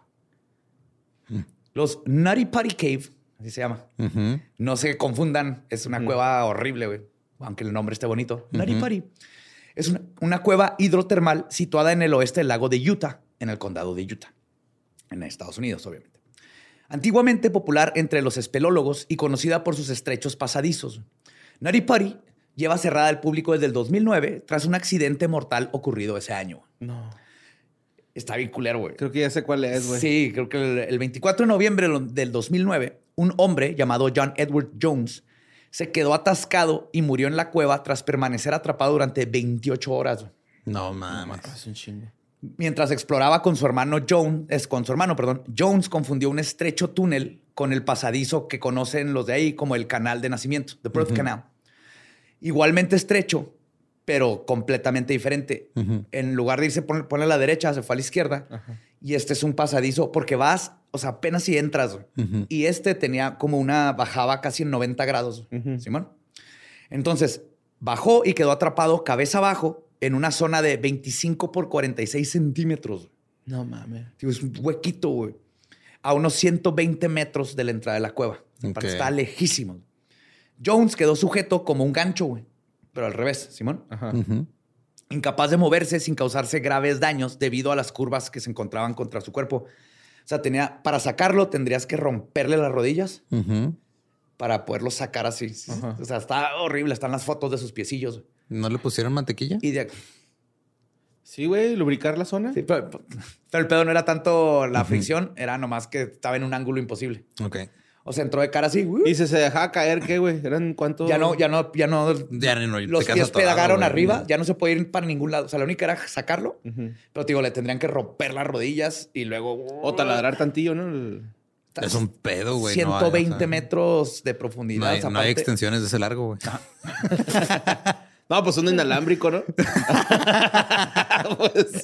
Los Nutty Putty Cave, así se llama. Ujú. No se confundan, es una cueva horrible, güey. Aunque el nombre esté bonito. Nutty Putty. Es una cueva hidrotermal situada en el oeste del lago de Utah, en el condado de Utah, en Estados Unidos, obviamente. Antiguamente popular entre los espelólogos y conocida por sus estrechos pasadizos. Nutty Putty lleva cerrada al público desde el 2009 tras un accidente mortal ocurrido ese año. No. Está bien culero, güey. Creo que ya sé cuál es, güey. Sí, creo que el 24 de noviembre del 2009, un hombre llamado John Edward Jones se quedó atascado y murió en la cueva tras permanecer atrapado durante 28 horas. No mames. Es un chingo. Mientras exploraba con su hermano Jones confundió un estrecho túnel con el pasadizo que conocen los de ahí como el canal de nacimiento, the birth canal. Igualmente estrecho, pero completamente diferente. En lugar de irse pone a la derecha, se fue a la izquierda. Y este es un pasadizo porque vas, o sea, apenas si entras. Y este tenía como bajaba casi en 90 grados, Simón. Entonces, bajó y quedó atrapado cabeza abajo en una zona de 25 por 46 centímetros. No mames. Digo, es un huequito, güey. A unos 120 metros de la entrada de la cueva. Aparte, está lejísimo. Jones quedó sujeto como un gancho, güey. Pero al revés, Simón. Ajá. Incapaz de moverse sin causarse graves daños debido a las curvas que se encontraban contra su cuerpo. O sea, para sacarlo tendrías que romperle las rodillas para poderlo sacar así. Ajá. O sea, está horrible. Están las fotos de sus piecillos. ¿No le pusieron mantequilla? Y Sí, güey, lubricar la zona. sí, pero el pedo no era tanto la fricción, era nomás que estaba en un ángulo imposible. Ok. O sea, entró de cara así. Y si se dejaba caer, ¿qué, güey? ¿Eran cuántos? Ya no. Ya no, Los te quedas pies atorado, pedagaron güey. arriba, ya no se puede ir para ningún lado. O sea, la única era sacarlo, pero te digo, le tendrían que romper las rodillas y luego. O taladrar tantillo, ¿no? Es un pedo, güey. 120 metros de profundidad. No hay, O sea, no hay aparte- extensiones de ese largo, güey. No, pues un inalámbrico, ¿no? Pues,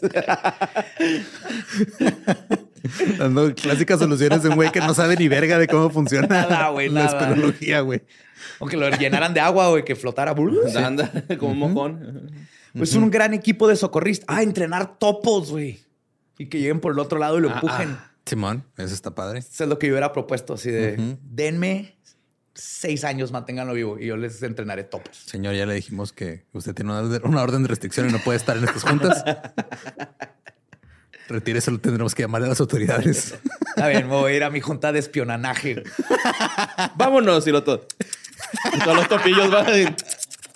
Dando clásicas soluciones de un güey que no sabe ni verga de cómo funciona Nada, güey, la nada. espeleología, güey. Aunque lo llenaran de agua, güey, que flotara. anda como un mojón. Pues un gran equipo de socorristas. Entrenar topos, güey. Y que lleguen por el otro lado y lo empujen. Simón, eso está padre. Eso es lo que yo hubiera propuesto. Así de, denme 6 años, manténganlo vivo y yo les entrenaré topos. Señor, ya le dijimos que usted tiene una orden de restricción y no puede estar en estas juntas. Retírese, lo tendremos que llamar a las autoridades. Está bien, me voy a ir a mi junta de espionaje. Vámonos, y lo todo. Y todos los topillos van a ir.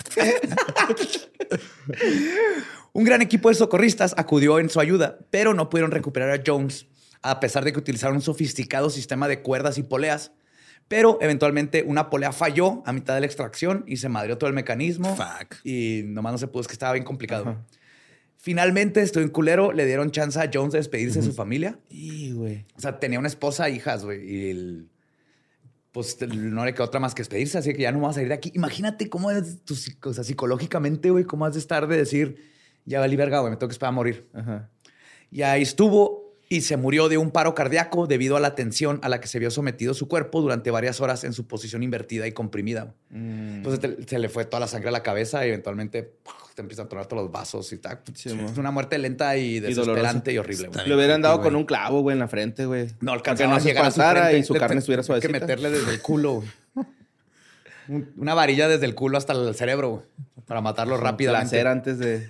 Un gran equipo de socorristas acudió en su ayuda, pero no pudieron recuperar a Jones, a pesar de que utilizaron un sofisticado sistema de cuerdas y poleas. Pero eventualmente una polea falló a mitad de la extracción y se madrió todo el mecanismo. Fuck. Y nomás no se pudo, es que estaba bien complicado. Finalmente, estoy en culero, le dieron chance a Jones de despedirse de su familia. Y, güey. O sea, tenía una esposa e hijas, güey. Y pues no le quedó otra más que despedirse, así que ya no vamos a salir de aquí. Imagínate cómo es o sea, psicológicamente, güey, cómo has de estar de decir, ya valí verga, güey, me tengo que esperar a morir. Ajá. Y ahí estuvo y se murió de un paro cardíaco debido a la tensión a la que se vio sometido su cuerpo durante varias horas en su posición invertida y comprimida. Entonces se le fue toda la sangre a la cabeza y eventualmente te empiezan a tronar todos los vasos y tal. Sí, es una muerte lenta y desesperante y horrible. Está Güey. Le hubieran dado güey. con un clavo, güey, en la frente, güey. No Para que alcanzaba no a se llegar a su espantara frente. y su carne estuviera Hay suavecita. que meterle desde el culo, güey. Una varilla desde el culo hasta el cerebro, güey, para matarlo rápidamente. Placer antes de...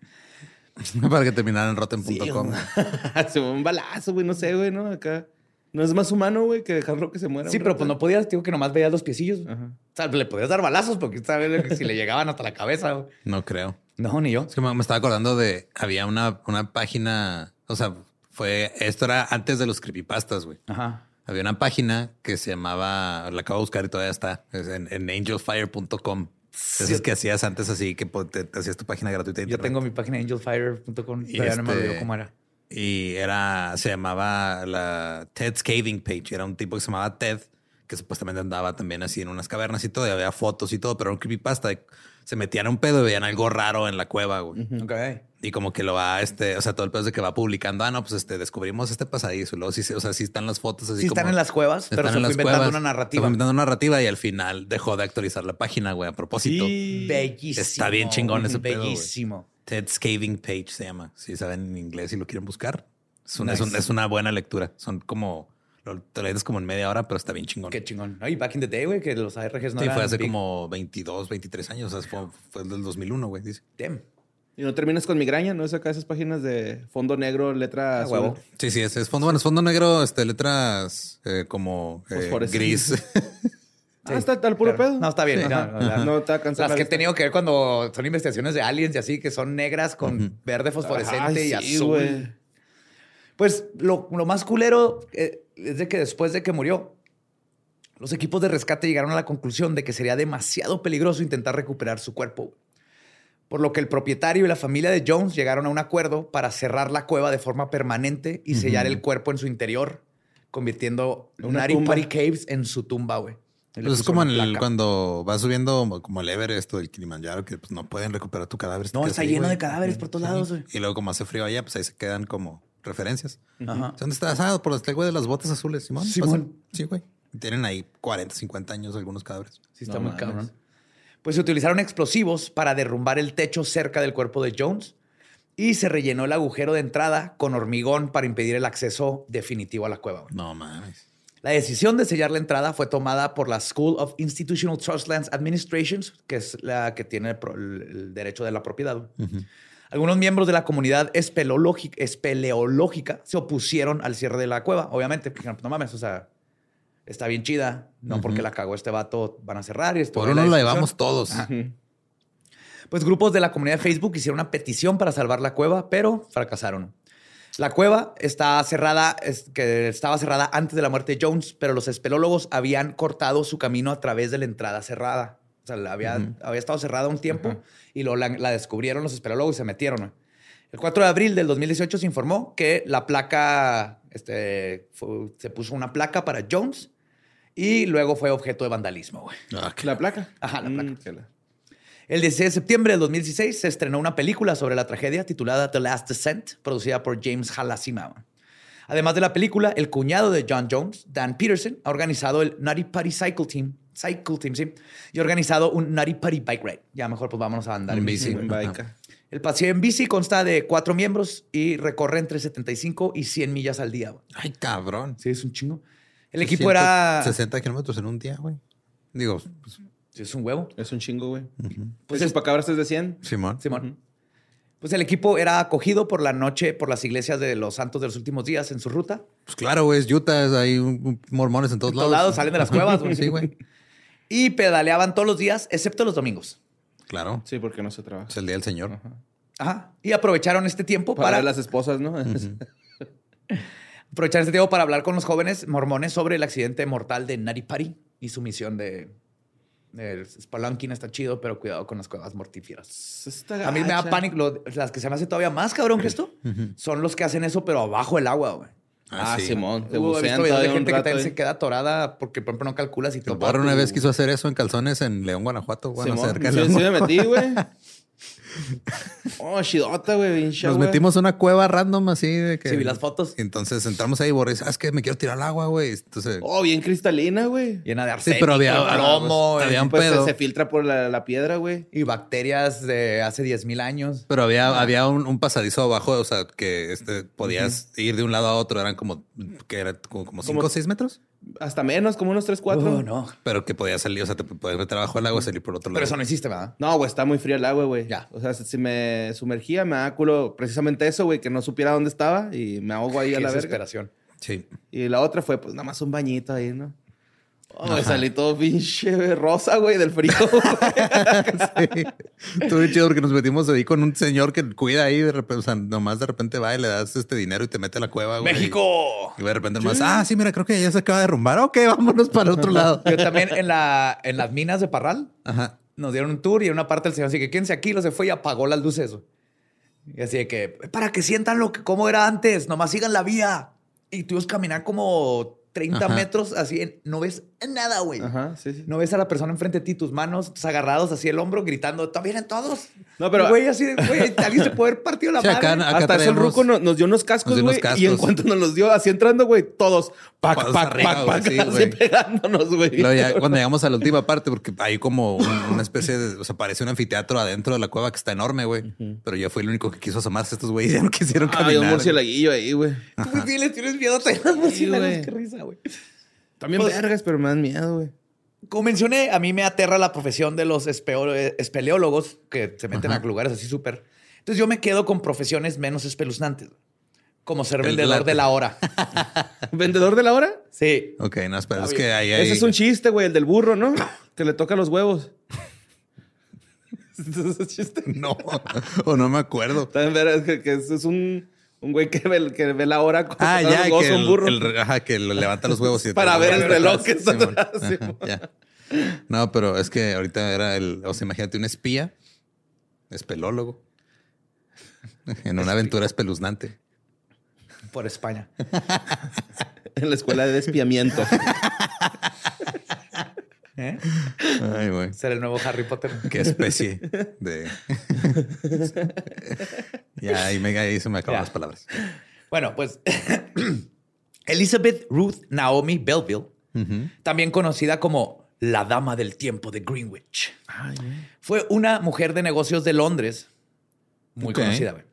Para que terminara en rotten.com. Se fue un balazo, güey, no sé, güey, ¿no? Acá. No es más humano, güey, que dejarlo que se muera. Sí, un pero rato. pues no podías, digo que nomás veías los piecillos. Ajá. O sea, le podías dar balazos porque sabes si le llegaban hasta la cabeza. Güey. No creo. No, ni yo. Es que me estaba acordando de... Había una página... O sea, esto era antes de los creepypastas, güey. Ajá. Había una página que se llamaba... La acabo de buscar y todavía está. Es en angelfire.com. Esas que hacías antes así, que te hacías tu página gratuita de Yo internet. tengo mi página angelfire.com. Y Todavía no me olvidó cómo era. Y se llamaba la Ted's Caving Page. Era un tipo que se llamaba Ted, que supuestamente andaba también así en unas cavernas y todo. Y había fotos y todo, pero era un creepypasta. Se metían a un pedo y veían algo raro en la cueva, güey. Ok. Y como que lo va, o sea, todo el pedo es de que va publicando. No, pues descubrimos este pasadizo. Y luego sí, o sea, sí están las fotos así Sí como... están en las cuevas, pero están se en fue las inventando cuevas. una Se narrativa. fue inventando una narrativa y al final dejó de actualizar la página, güey, a propósito. Bellísimo. Está bien chingón ese pedo, güey. Bellísimo. Ted's Caving Page se llama. Si saben en inglés y lo quieren buscar. Nice. Es una buena lectura. Son como... Te lees como en media hora, pero está bien chingón. Qué chingón. No, y back in the day, güey, que los ARGs no Sí, eran fue hace big. como 22, 23 años. O sea, fue del 2001, güey, dice. Damn. Y no terminas con migraña, ¿no? Es acá esas páginas de fondo negro, letra azul. Huevo. Sí, sí, es fondo, bueno, es fondo negro, letras como Fosforescentes. gris. Ah, está al puro Claro. pedo. No, está bien. No está cansado. Las que he tenido que ver cuando son investigaciones de aliens y así, que son negras con verde fosforescente y azul. Güey. Pues lo más culero es de que después de que murió, los equipos de rescate llegaron a la conclusión de que sería demasiado peligroso intentar recuperar su cuerpo. Por lo que el propietario y la familia de Jones llegaron a un acuerdo para cerrar la cueva de forma permanente y sellar el cuerpo en su interior, convirtiendo Una Nari tumba. Pari Caves en su tumba, güey. Y le Pues es puso como una placa. cuando vas subiendo como el Everest o el Kilimanjaro, que pues, no pueden recuperar tu cadáver. No, está lleno de cadáveres por todos lados, güey. Y luego como hace frío allá, pues ahí se quedan como referencias. Ajá. ¿Dónde estás? Ah, por el güey de las botas azules, Simón. Simón. Pasa. Sí, güey. Tienen ahí 40, 50 años algunos cadáveres. Sí, está No muy mames. cabrón. Pues se utilizaron explosivos para derrumbar el techo cerca del cuerpo de Jones y se rellenó el agujero de entrada con hormigón para impedir el acceso definitivo a la cueva. Güey. No mames. La decisión de sellar la entrada fue tomada por la School of Institutional Trust Lands Administrations, que es la que tiene el derecho de la propiedad. Güey. Algunos miembros de la comunidad espeleológica se opusieron al cierre de la cueva, obviamente. Dijeron, no mames, o sea, está bien chida. No porque la cagó este vato van a cerrar. Y esto Por es uno la discusión. llevamos todos. Pues grupos de la comunidad de Facebook hicieron una petición para salvar la cueva, pero fracasaron. La cueva estaba cerrada antes de la muerte de Jones, pero los espeleólogos habían cortado su camino a través de la entrada cerrada. O sea, había estado cerrada un tiempo y luego la descubrieron los espeleólogos y se metieron. ¿No? El 4 de abril del 2018 se informó que la placa, se puso una placa para Jones y luego fue objeto de vandalismo. Güey. Ah, ¿La placa? Ajá, la placa. que la- El 16 de septiembre del 2016 se estrenó una película sobre la tragedia titulada The Last Descent, producida por James Halasima. Además de la película, el cuñado de John Jones, Dan Peterson, ha organizado el Nutty Putty Cycle Team, sí, y ha organizado un Nutty Putty Bike Ride. Ya mejor pues vámonos a andar en bici. En baica. El paseo en bici consta de 4 miembros y recorre entre 75 y 100 millas al día. Güey. Ay, cabrón. Sí, es un chingo. El equipo era... 60 kilómetros en un día, güey. Digo, pues, Sí, es un huevo. Es un chingo, güey. Pues Pues es para cabras es de 100. Simón. Simón. Pues el equipo era acogido por la noche por las iglesias de los santos de los últimos días en su ruta. Pues claro, güey, es Utah, hay mormones en todos En todos lados salen de las cuevas, güey. Sí, güey. Y pedaleaban todos los días, excepto los domingos. Claro. Sí, porque no se trabaja. Es el día del Señor. Ajá. Y aprovecharon este tiempo Para para las esposas, ¿no? aprovechar este tiempo para hablar con los jóvenes mormones sobre el accidente mortal de Nutty Putty y su misión de Spelunking está chido, pero cuidado con las cuevas mortíferas. Está A mí me da gacha. pánico. Las que se me hace todavía más cabrón que esto son los que hacen eso, pero abajo del agua, güey. Ah, sí. Simón. Te He bucean visto videos de todavía un gente que rato también ahí. se queda atorada porque, por ejemplo, no calculas y El barro una vez quiso hacer eso en calzones en León, Guanajuato, bueno, Simón. cerca de Sí, León. sí me metí, güey. Oh, chidota, güey. Vincha, Nos güey. metimos a una cueva random así de que... Sí, vi las fotos. Y entonces entramos ahí y Borre, ¿sabes qué? Me quiero tirar al agua, güey. Entonces... Oh, bien cristalina, güey. Llena de Sí, arsénico, pero había, plomo, había un Pues pedo. se filtra por la piedra, güey. y bacterias de hace 10,000 años. Pero había un pasadizo abajo, o sea, que podías ir de un lado a otro. Eran como, que era como 5 o 6 metros. Hasta menos, como unos 3, 4. Oh, no. Pero que podías salir, o sea, te podías meter abajo del agua y salir por otro lado. Pero eso no existe, ¿verdad? No, güey, está muy fría el agua, güey. Ya. O sea, si me sumergía, me da culo precisamente eso, güey, que no supiera dónde estaba y me ahogo ahí a Qué la verga. desesperación. Sí. Y la otra fue, pues, nada más un bañito ahí, ¿no? Oh, me salí todo pinche rosa, güey, del frío. Sí. Estuvo bien chido porque nos metimos ahí con un señor que cuida ahí. De repente, o sea, nomás de repente va y le das dinero y te mete a la cueva, güey. ¡México! Y de repente nomás, sí, mira, creo que ya se acaba de derrumbar. Ok, vámonos para el otro lado. Yo también en las minas de Parral Ajá. nos dieron un tour y en una parte el señor así que quédense aquí, lo se fue y apagó las luces. Güey. Y así de que, para que sientan cómo era antes, nomás sigan la vía. Y tuvimos que caminar como 30 Ajá. metros así, no ves nada, güey. Ajá, sí, sí. No ves a la persona enfrente de ti, tus manos agarrados así el hombro, gritando, ¿vienen todos? No, pero- Y, güey, así, güey, alguien se puede haber partido la Sí, madre. acá Hasta eso el traemos- ruco nos dio unos cascos, nos dio unos güey. cascos. Y en cuanto nos los dio, así entrando, güey, todos, pac, Pasos pac, arriba, pac, güey, pac, sí, así güey. pegándonos, güey. Luego ya, cuando llegamos a la última parte, porque hay como una especie de, o sea, parece un anfiteatro adentro de la cueva que está enorme, güey. Pero yo fui el único que quiso asomarse. Estos güeyes ya no quisieron Ay, un caminar. murcielaguillo ahí, güey. Tú, güey, les tienes miedo a los murciélagos, güey. qué risa, güey. También Pues- vergas, pero me dan miedo, güey. Como mencioné, a mí me aterra la profesión de los espeleólogos que se meten a lugares así súper. Entonces yo me quedo con profesiones menos espeluznantes, como ser El vendedor late. de la hora. ¿Vendedor de la hora? Sí. Ok, no, espera, es Está que ahí Ese es un chiste, güey, el del burro, ¿no? Que le toca los huevos. ¿Ese es chiste? No, o no me acuerdo. También verás que ese es un güey que ve la hora con Ah, ya, los huevos que a un burro. que lo levanta los huevos. Y Para ver el reloj que está Simón. atrás, Ajá, Simón. ya. No, pero es que ahorita era o sea, imagínate un espía, espelólogo, en una aventura espeluznante. Por España. En la escuela de despiamiento. ¿Eh? Ay, güey. Ser el nuevo Harry Potter. Qué especie de... Ya, ahí se me acaban Ya. las palabras. Bueno, pues Elizabeth Ruth Naomi Belleville, también conocida como la Dama del Tiempo de Greenwich, fue una mujer de negocios de Londres muy Ok. conocida. Güey.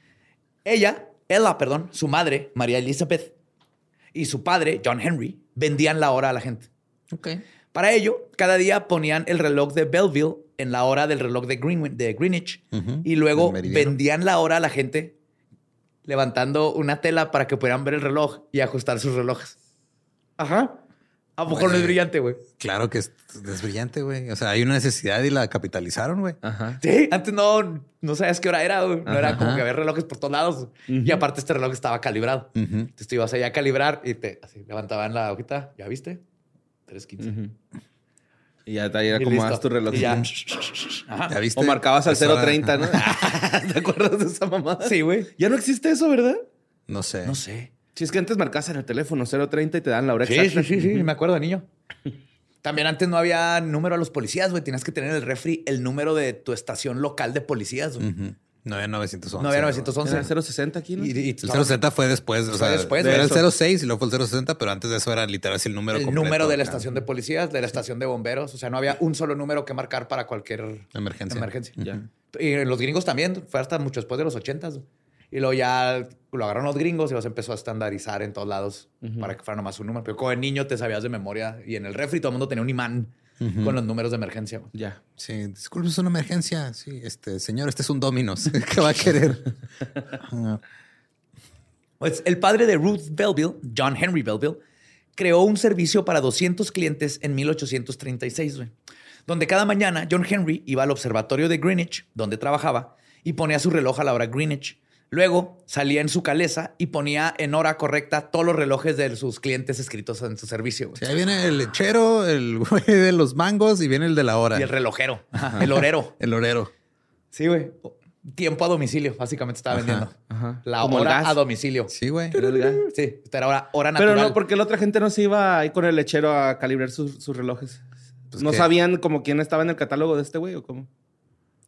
Su madre, María Elizabeth, y su padre, John Henry, vendían la hora a la gente. Ok. Para ello, cada día ponían el reloj de Belleville en la hora del reloj de Greenwich Ujú. y luego El meridiano. vendían la hora a la gente levantando una tela para que pudieran ver el reloj y ajustar sus relojes. Ajá. ¿A poco no es brillante, güey? Claro que es brillante, güey. O sea, hay una necesidad y la capitalizaron, güey. Ajá. Sí, antes no sabías qué hora era, güey. No era Ajá. como que había relojes por todos lados. Y aparte este reloj estaba calibrado. Ujú. Entonces tú ibas allá a calibrar y te así, levantaban la hojita. ¿Ya viste? 3:15. Y ya te Y acomodabas listo. tu reloj. Y ya. Ajá. ¿Ya viste? O marcabas al Es hora. 0.30, ¿no? ¿Te acuerdas de esa mamada? Sí, güey. Ya no existe eso, ¿verdad? No sé. No sé. Si es que antes marcabas en el teléfono 0.30 y te dan la hora Sí, exacta. sí, me acuerdo de niño. También antes no había número a los policías, güey. Tenías que tener en el refri el número de tu estación local de policías, güey. Ujú. No había 911. No había Era 911. 0.60 aquí, ¿no? Y El 060 fue después. O Fue sea, después de era el eso. 06 y luego fue el 060, pero antes de eso era literal así el número el completo. número de la Ajá. estación de policías, de la estación de bomberos. O sea, no había un solo número que marcar para cualquier Emergencia. Ya. Y los gringos también. Fue hasta mucho después de los 80s. Y luego ya lo agarraron los gringos y los empezó a estandarizar en todos lados para que fuera nomás un número. Pero como niño te sabías de memoria y en el refri todo el mundo tenía un imán con los números de emergencia. Güey. Ya. Sí, disculpe, es una emergencia. Sí, señor, este es un Domino's. ¿Qué va a querer? Pues el padre de Ruth Belleville, John Henry Belleville, creó un servicio para 200 clientes en 1836, güey, donde cada mañana John Henry iba al observatorio de Greenwich, donde trabajaba, y ponía su reloj a la hora Greenwich. Luego salía en su calesa y ponía en hora correcta todos los relojes de sus clientes escritos en su servicio. Güey. Sí, ahí viene el lechero, el güey de los mangos y viene el de la hora. Y el relojero, el horero. El horero. Sí, güey. Tiempo a domicilio, básicamente estaba vendiendo. Ajá. La Como el hora gas. a domicilio. Sí, güey. Era el gas. Sí, esta era hora Pero natural. no, porque la otra gente no se iba ahí con el lechero a calibrar sus relojes. Pues ¿No que- sabían como quién estaba en el catálogo de este güey o cómo?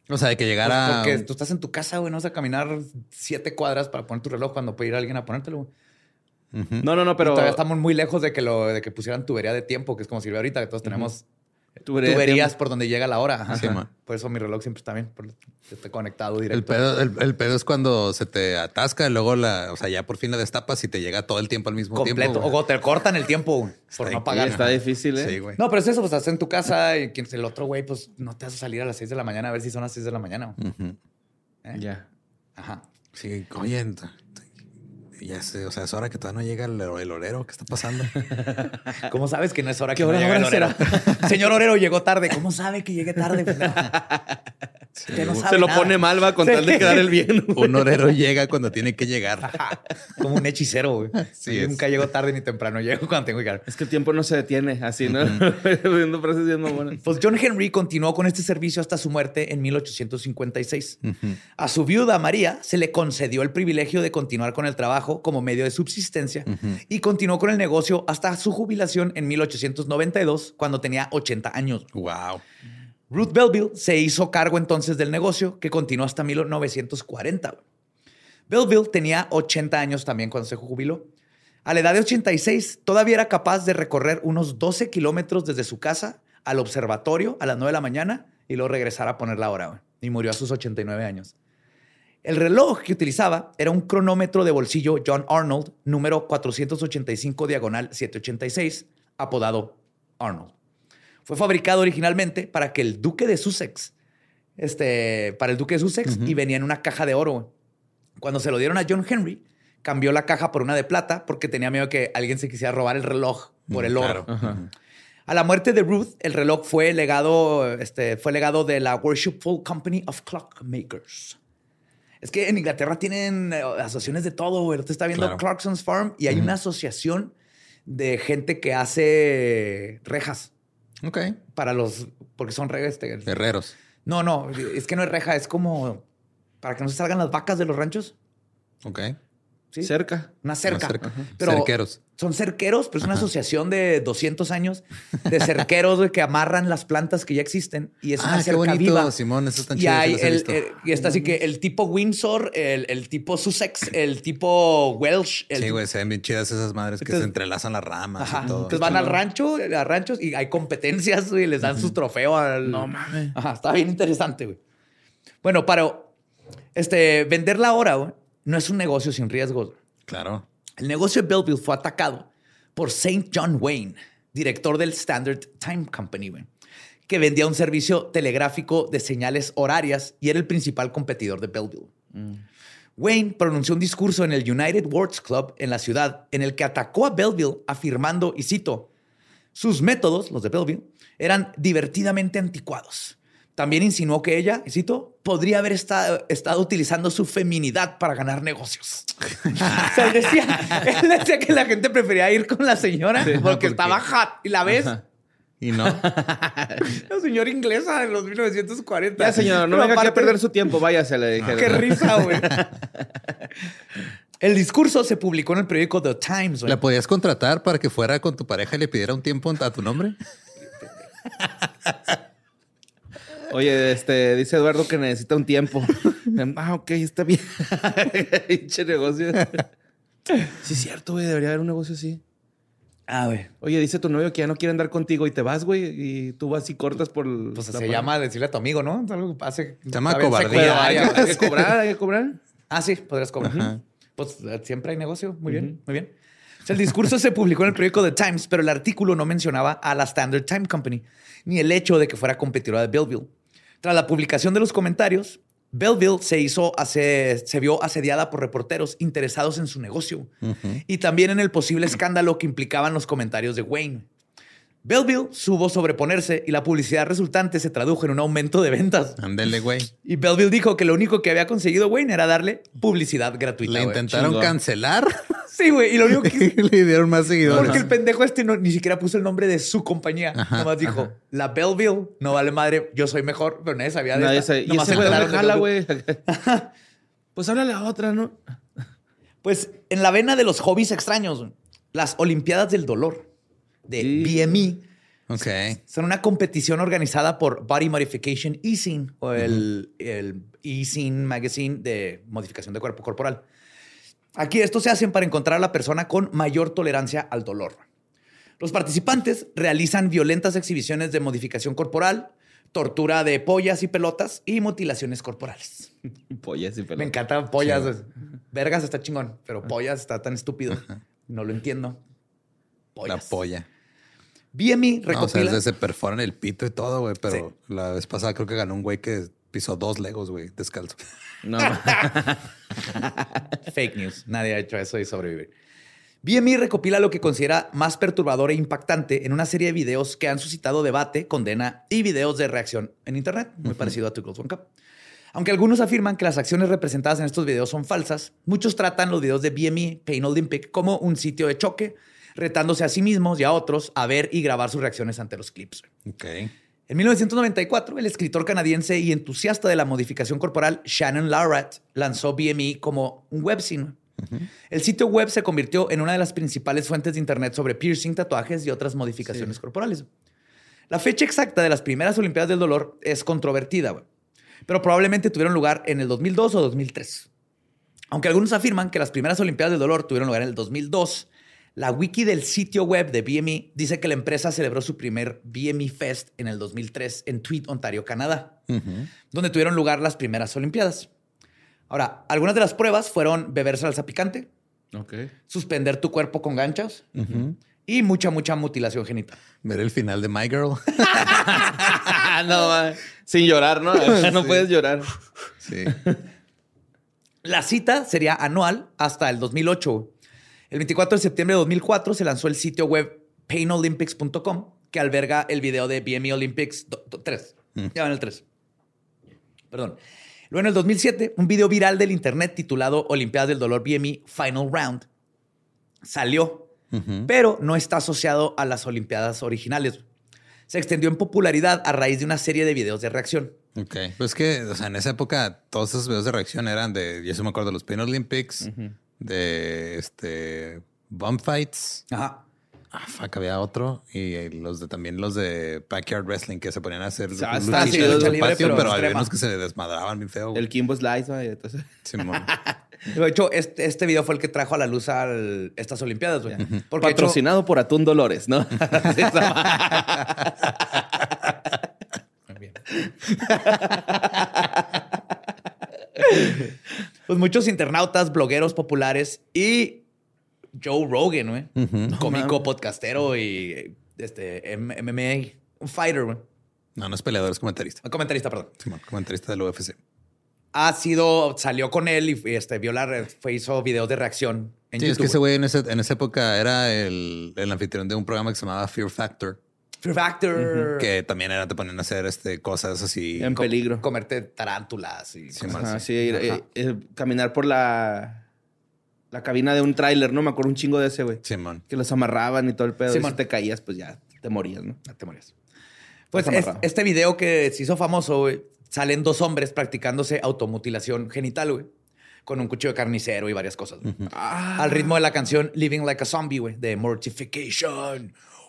O sea, de que llegara... Porque tú estás en tu casa, güey, no vas a caminar 7 cuadras para poner tu reloj cuando puede ir alguien a ponértelo. No, pero... Y todavía estamos muy lejos de que pusieran tubería de tiempo, que es como sirve ahorita, que todos tenemos tuberías por donde llega la hora. Ajá. Sí, por eso mi reloj siempre está bien, porque está conectado directo. El pedo es cuando se te atasca y luego o sea, ya por fin la destapas y te llega todo el tiempo al mismo completo. tiempo. O te cortan el tiempo, güey, por no pagar. Está difícil, ¿eh? Sí, güey. No, pero es eso, pues estás en tu casa y el otro güey, pues no te vas a salir a las 6 de la mañana a ver si son las 6 de la mañana. Ya. Ajá. Sí, oye, ya sé, o sea, es hora que todavía no llega el orero. ¿Qué está pasando? ¿Cómo sabes que no es hora que ¿Qué no llega el hora orero? Señor orero llegó tarde. ¿Cómo sabe que llegue tarde? Que no sabe Se lo nada. pone mal, va, con tal de quedar el bien. Un orero llega cuando tiene que llegar. Como un hechicero, güey. Sí, Yo nunca llego tarde ni temprano. Llego cuando tengo que llegar. Es que el tiempo no se detiene, así, ¿no? Viendo frases bien mamonas. Pues John Henry continuó con este servicio hasta su muerte en 1856. A su viuda María se le concedió el privilegio de continuar con el trabajo como medio de subsistencia y continuó con el negocio hasta su jubilación en 1892, cuando tenía 80 años. Wow. Ruth Belville se hizo cargo entonces del negocio, que continuó hasta 1940. Belville tenía 80 años también cuando se jubiló. A la edad de 86, todavía era capaz de recorrer unos 12 kilómetros desde su casa al observatorio a las 9 de la mañana y luego regresar a poner la hora. Güey. Y murió a sus 89 años. El reloj que utilizaba era un cronómetro de bolsillo John Arnold, número 485/786, apodado Arnold. Fue fabricado originalmente para el duque de Sussex, y venía en una caja de oro. Cuando se lo dieron a John Henry, cambió la caja por una de plata porque tenía miedo que alguien se quisiera robar el reloj por el oro. Claro. A la muerte de Ruth, el reloj fue legado de la Worshipful Company of Clockmakers. Es que en Inglaterra tienen asociaciones de todo, güey. Usted está viendo Clarkson's Farm y hay una asociación de gente que hace rejas. Ok. Porque son rejas. Herreros. No, es que no es reja, es como para que no se salgan las vacas de los ranchos. Ok. ¿Sí? Cerca. Una cerca. Pero cerqueros. Son cerqueros, pero es una asociación de 200 años de cerqueros güey, que amarran las plantas que ya existen. Y es una cerca bonito, viva. Simón. Eso está Y chido. hay y está así que el tipo Windsor, el tipo Sussex, el tipo Welsh. Sí, güey, se ven bien chidas esas madres que se entrelazan las ramas y todo. Entonces van a ranchos y hay competencias y les dan sus trofeos. No mames. Ajá, está bien interesante, güey. Bueno, para vender la hora, güey, no es un negocio sin riesgos. Claro. El negocio de Belville fue atacado por St. John Wayne, director del Standard Time Company, güey, que vendía un servicio telegráfico de señales horarias y era el principal competidor de Belville. Wayne pronunció un discurso en el United Words Club en la ciudad en el que atacó a Belville afirmando, y cito, sus métodos, los de Belville, eran divertidamente anticuados. También insinuó que ella, y cito, podría haber estado utilizando su feminidad para ganar negocios. O sea, él decía que la gente prefería ir con la señora porque estaba hot y la ves. Ajá. Y no. La señora inglesa de los 1940. Ya, señor, no Pero venga aquí a aparte- perder su tiempo. Váyase, le dije. Qué risa, güey. El discurso se publicó en el periódico The Times, güey. ¿La podías contratar para que fuera con tu pareja y le pidiera un tiempo a tu nombre? Oye, dice Eduardo que necesita un tiempo. Ok, está bien. Pinche negocio. Sí, es cierto, güey. Debería haber un negocio así. Güey. Oye, dice tu novio que ya no quiere andar contigo y te vas, güey, y tú vas y cortas por... Pues la se pared. llama decirle a tu amigo, ¿no? Es algo que hace. Se llama está bien cobardía. secundario. Hay que cobrar, hay que cobrar. Sí, podrías cobrar. Ajá. Pues siempre hay negocio. Muy bien, muy bien. O sea, el discurso se publicó en el periódico The Times, pero el artículo no mencionaba a la Standard Time Company, ni el hecho de que fuera competidora de Belville. Tras la publicación de los comentarios, Belville se vio asediada por reporteros interesados en su negocio y también en el posible escándalo que implicaban los comentarios de Wayne. Belville supo sobreponerse y la publicidad resultante se tradujo en un aumento de ventas. Ándele, güey. Y Belville dijo que lo único que había conseguido Wayne era darle publicidad gratuita. Le güey. intentaron chingón. cancelar Sí, güey. Y lo único que... le dieron más seguidores. Porque el pendejo ni siquiera puso el nombre de su compañía. Nomás dijo, la Belville no vale madre, yo soy mejor, pero nadie sabía de Nadie esta. sabe. Y Nomás ese güey, enteraron ¿dónde de jala, Belville. güey? Pues háblale a otra, ¿no? Pues en la vena de los hobbies extraños, las Olimpiadas del Dolor de Sí. BME Ok. Son una competición organizada por Body Modification E-Scene o el E-Scene Magazine de modificación de cuerpo corporal. Aquí estos se hacen para encontrar a la persona con mayor tolerancia al dolor. Los participantes realizan violentas exhibiciones de modificación corporal, tortura de pollas y pelotas y mutilaciones corporales. Pollas y pelotas. Me encantan pollas. Sí. Vergas está chingón, pero pollas está tan estúpido. No lo entiendo. Pollas. La polla. BME recopila... No, o sea, se perforan el pito y todo, güey. Pero la vez pasada creo que ganó un güey que pisó 2 Legos, güey, descalzo. No. Fake news. Nadie ha hecho eso y sobrevivir. BME recopila lo que considera más perturbador e impactante en una serie de videos que han suscitado debate, condena y videos de reacción en Internet, muy parecido a Two Girls One Cup. Aunque algunos afirman que las acciones representadas en estos videos son falsas, muchos tratan los videos de BME Pain Olympic como un sitio de choque, retándose a sí mismos y a otros a ver y grabar sus reacciones ante los clips. Okay. En 1994, el escritor canadiense y entusiasta de la modificación corporal Shannon Larratt lanzó BME como un webzine. El sitio web se convirtió en una de las principales fuentes de Internet sobre piercing, tatuajes y otras modificaciones corporales. La fecha exacta de las primeras Olimpiadas del Dolor es controvertida, pero probablemente tuvieron lugar en el 2002 o 2003. Aunque algunos afirman que las primeras Olimpiadas del Dolor tuvieron lugar en el 2002, la wiki del sitio web de BME dice que la empresa celebró su primer BME Fest en el 2003 en Tweed, Ontario, Canadá, donde tuvieron lugar las primeras Olimpiadas. Ahora, algunas de las pruebas fueron beber salsa picante, suspender tu cuerpo con ganchos y mucha mutilación genital. Ver el final de My Girl. No, sin llorar, ¿no? No puedes llorar. Sí. La cita sería anual hasta el 2008. El 24 de septiembre de 2004 se lanzó el sitio web painolympics.com, que alberga el video de BME Olympics 3. Ya van el 3. Perdón. Luego, en el 2007, un video viral del internet titulado Olimpiadas del Dolor BME Final Round salió, pero no está asociado a las Olimpiadas originales. Se extendió en popularidad a raíz de una serie de videos de reacción. Ok. Pues que, o sea, en esa época todos esos videos de reacción eran de, yo me acuerdo de los Pain Olympics, de Bump Fights. Ajá. Fuck, había otro. Y también los de Backyard Wrestling que se ponían a hacer lucha libre, pero había unos que se desmadraban bien feo. El Kimbo Slice, güey. Entonces... Simón. De hecho, este video fue el que trajo a la luz estas Olimpiadas, güey. Patrocinado por Atún Dolores, ¿no? Muy bien. Pues muchos internautas, blogueros populares y Joe Rogan, güey. Cómico, podcastero y MMA, un fighter, güey. No es peleador, es comentarista. Comentarista, perdón. Simón, comentarista del UFC. Salió con él y hizo videos de reacción en YouTube. Es que ese güey en esa época era el anfitrión de un programa que se llamaba Fear Factor. Fear Factor. Que también te ponían a hacer cosas así. En peligro. Comerte tarántulas y cosas así. Caminar por la cabina de un tráiler, ¿no? Me acuerdo un chingo de ese, güey. Simón. Que los amarraban y todo el pedo. Simón. Y si te caías, pues ya te morías, ¿no? Ya te morías. Pues este video que se hizo famoso, güey, salen 2 hombres practicándose automutilación genital, güey. Con un cuchillo de carnicero y varias cosas. Al ritmo de la canción Living Like a Zombie, güey, de Mortification.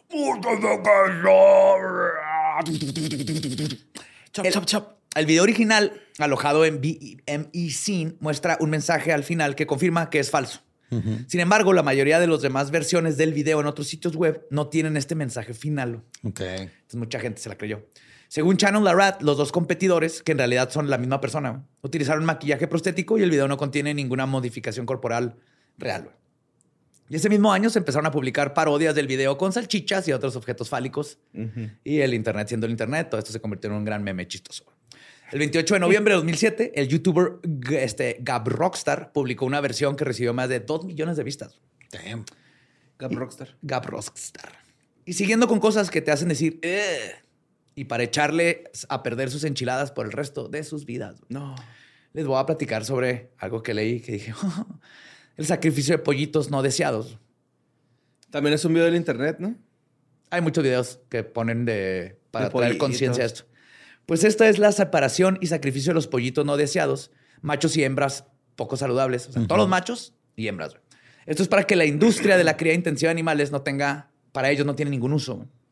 Chop, chop. El video original, alojado en BME Scene, muestra un mensaje al final que confirma que es falso. Sin embargo, la mayoría de las demás versiones del video en otros sitios web no tienen este mensaje final. Okay. Entonces mucha gente se la creyó. Según Shannon Larratt, los 2 competidores, que en realidad son la misma persona, utilizaron maquillaje prostético y el video no contiene ninguna modificación corporal real. Y ese mismo año se empezaron a publicar parodias del video con salchichas y otros objetos fálicos. Y el internet siendo el internet, todo esto se convirtió en un gran meme chistoso. El 28 de noviembre de 2007, el youtuber Gab Rockstar publicó una versión que recibió más de 2 millones de vistas. Damn. Gab Rockstar. Y siguiendo con cosas que te hacen decir, y para echarle a perder sus enchiladas por el resto de sus vidas. No. Les voy a platicar sobre algo que leí que dije, el sacrificio de pollitos no deseados. También es un video del internet, ¿no? Hay muchos videos que ponen para traer conciencia a esto. Pues esta es la separación y sacrificio de los pollitos no deseados, machos y hembras poco saludables. O sea, todos los machos y hembras. Güey. Esto es para que la industria de la cría intensiva de animales para ellos no tiene ningún uso.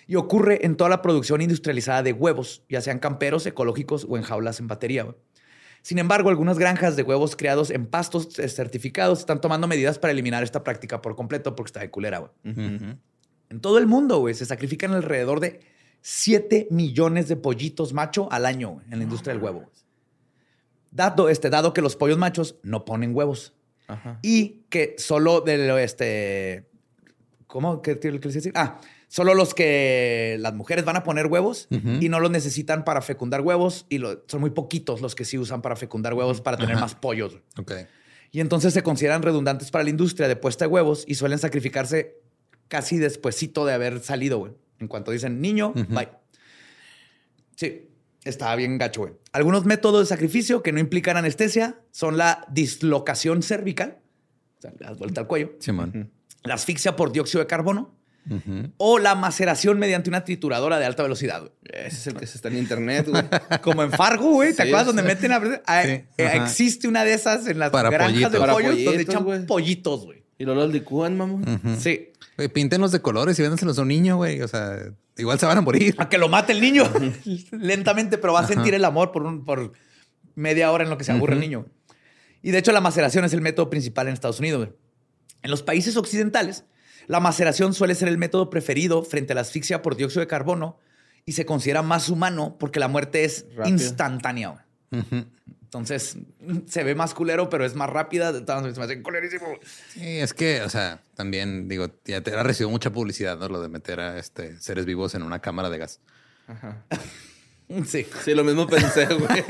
Y ocurre en toda la producción industrializada de huevos, ya sean camperos, ecológicos o en jaulas en batería, güey. Sin embargo, algunas granjas de huevos criados en pastos certificados están tomando medidas para eliminar esta práctica por completo porque está de culera, güey. En todo el mundo, güey, se sacrifican alrededor de 7 millones de pollitos macho al año, güey, en la industria del huevo. Dado que los pollos machos no ponen huevos. Ajá. Y que solo de ¿cómo? ¿Qué quieres decir? Solo los que las mujeres van a poner huevos y no los necesitan para fecundar huevos y son muy poquitos los que sí usan para fecundar huevos para tener más pollos. Ok. Y entonces se consideran redundantes para la industria de puesta de huevos y suelen sacrificarse casi despuesito de haber salido, güey. En cuanto dicen niño, bye. Sí, está bien gacho, güey. Algunos métodos de sacrificio que no implican anestesia son la dislocación cervical, o sea, la vuelta al cuello, Simón. la asfixia por dióxido de carbono o la maceración mediante una trituradora de alta velocidad, güey. Ese es el que se está en internet, güey. Como en Fargo, güey. ¿Te Sí, acuerdas sí. donde meten existe una de esas en las Para granjas de pollitos. Para pollos donde pollitos, echan güey. pollitos, güey. Y luego los licúan, mamón. Sí. Güey, píntenlos de colores y véndanselos a un niño, güey. O sea, igual se van a morir. A que lo mate el niño lentamente, pero va a sentir el amor por media hora en lo que se aburre el niño. Y de hecho, la maceración es el método principal en Estados Unidos, güey. En los países occidentales, la maceración suele ser el método preferido frente a la asfixia por dióxido de carbono y se considera más humano porque la muerte es Rápido. instantánea, güey. Entonces, se ve más culero, pero es más rápida. Se me hace culerísimo. Sí, es que, o sea, también digo, ya te ha recibido mucha publicidad, ¿no? Lo de meter a seres vivos en una cámara de gas. Ajá. Sí. Sí, lo mismo pensé, güey.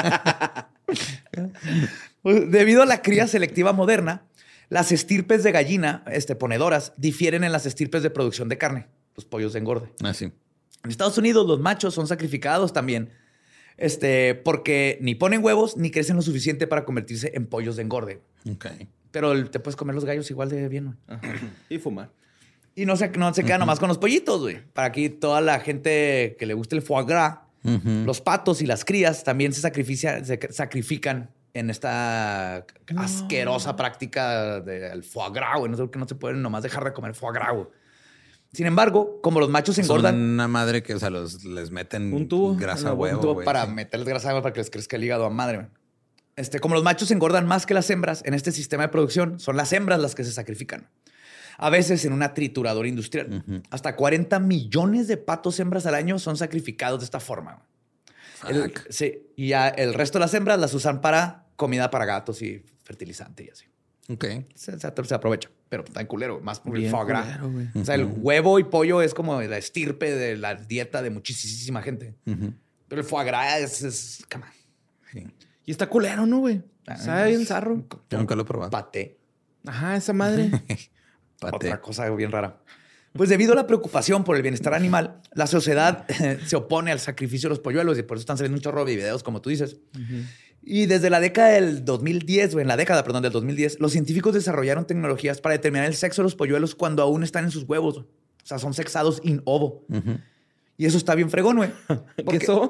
Debido a la cría selectiva moderna, las estirpes de gallina ponedoras difieren en las estirpes de producción de carne, los pollos de engorde. Así. En Estados Unidos, los machos son sacrificados también porque ni ponen huevos ni crecen lo suficiente para convertirse en pollos de engorde. Ok. Pero te puedes comer los gallos igual de bien, güey. Ajá. Y fumar. Y no se queda nomás con los pollitos, güey. Para aquí toda la gente que le gusta el foie gras, los patos y las crías también se sacrifican en esta asquerosa práctica del foie gras, güey. No sé por qué no se pueden nomás dejar de comer foie gras, güey. Sin embargo, como los machos engordan... Son una madre que, o sea, les meten Un tubo. grasa a un huevo, tubo güey. para Sí. meterles grasa para que les crezca el hígado a madre, güey. Como los machos engordan más que las hembras en este sistema de producción, son las hembras las que se sacrifican. A veces en una trituradora industrial. Hasta 40 millones de patos hembras al año son sacrificados de esta forma. Fuck. Sí, y ya el resto de las hembras las usan para comida para gatos y fertilizante y así. Ok. Se aprovecha, pero está en culero, más por el Bien foie gras. culero, güey. O sea, el huevo y pollo es como la estirpe de la dieta de muchísima gente. Pero el foie gras es come on, Sí. Y está culero, ¿no, güey? Sabe bien zarro. Yo nunca lo he probado. paté. Ajá, esa madre. Paté. Otra cosa bien rara. Pues debido a la preocupación por el bienestar animal, la sociedad se opone al sacrificio de los polluelos y por eso están saliendo un chorro de videos, como tú dices. Y desde la década del 2010, o en la década, perdón, del 2010, los científicos desarrollaron tecnologías para determinar el sexo de los polluelos cuando aún están en sus huevos. O sea, son sexados in ovo. Y eso está bien fregón, güey. ¿Qué eso?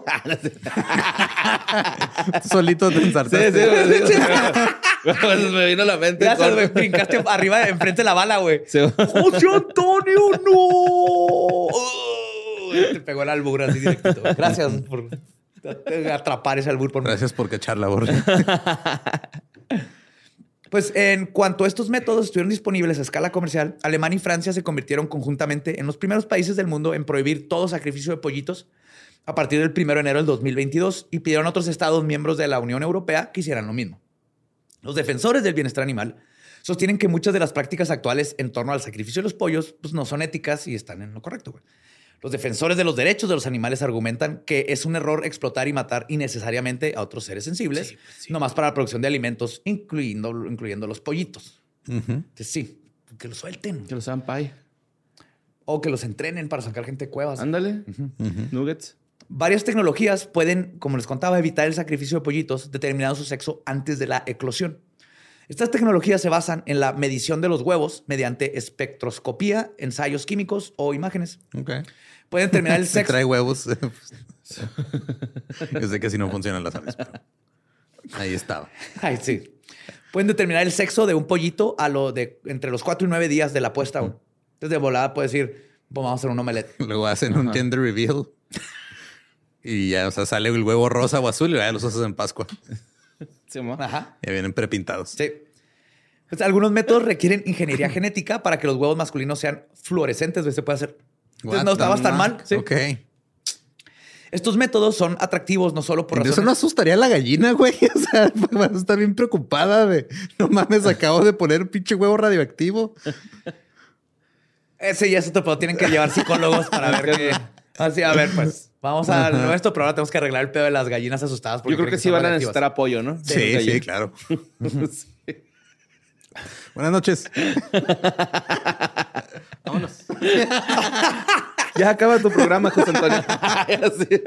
Solito te ensartaste. Sí. Pues me vino a la mente. Gracias, güey. Brincaste arriba, enfrente de la bala, güey. Sí. ¡José Antonio, no! Te pegó el albur así directito. Gracias por atrapar ese albur por mí. Gracias por cachar la borra. Pues en cuanto a estos métodos estuvieron disponibles a escala comercial, Alemania y Francia se convirtieron conjuntamente en los primeros países del mundo en prohibir todo sacrificio de pollitos a partir del 1 de enero del 2022 y pidieron a otros estados miembros de la Unión Europea que hicieran lo mismo. Los defensores del bienestar animal sostienen que muchas de las prácticas actuales en torno al sacrificio de los pollos pues, no son éticas y están en lo correcto, güey. Los defensores de los derechos de los animales argumentan que es un error explotar y matar innecesariamente a otros seres sensibles, nomás para la producción de alimentos, incluyendo los pollitos. Entonces, sí, que los suelten. Que los hagan pie. O que los entrenen para sacar gente de cuevas. Ándale. Nuggets. Varias tecnologías pueden, como les contaba, evitar el sacrificio de pollitos determinado su sexo antes de la eclosión. Estas tecnologías se basan en la medición de los huevos mediante espectroscopía, ensayos químicos o imágenes. Ok. Pueden determinar el Si sexo. trae huevos. Yo sé que así no funcionan las aves, pero ahí estaba. Ay, sí. Pueden determinar el sexo de un pollito entre los 4 y 9 días de la puesta. Entonces, de volada puedes decir, vamos a hacer un omelette. Luego hacen un gender reveal. Y ya, o sea, sale el huevo rosa o azul y ya los osos en Pascua. Sí, ¿no? Ajá. Ya vienen prepintados. Sí. Pues, algunos métodos requieren ingeniería genética para que los huevos masculinos sean fluorescentes. ¿Ves? Se puede hacer. Entonces no estabas tan mal. Sí. Ok. Estos métodos son atractivos no solo por Eso razones... no asustaría a la gallina, güey. O sea, va a estar bien preocupada de... No mames, acabo de poner un pinche huevo radioactivo. Ese ya es otro pedo. Tienen que llevar psicólogos para ver qué... Así, a ver, pues vamos a nuestro, pero ahora tenemos que arreglar el pedo de las gallinas asustadas. Yo creo que sí van a necesitar apoyo, ¿no? Sí, claro. Sí. Buenas noches. Vámonos. Ya acaba tu programa, José Antonio. Sí.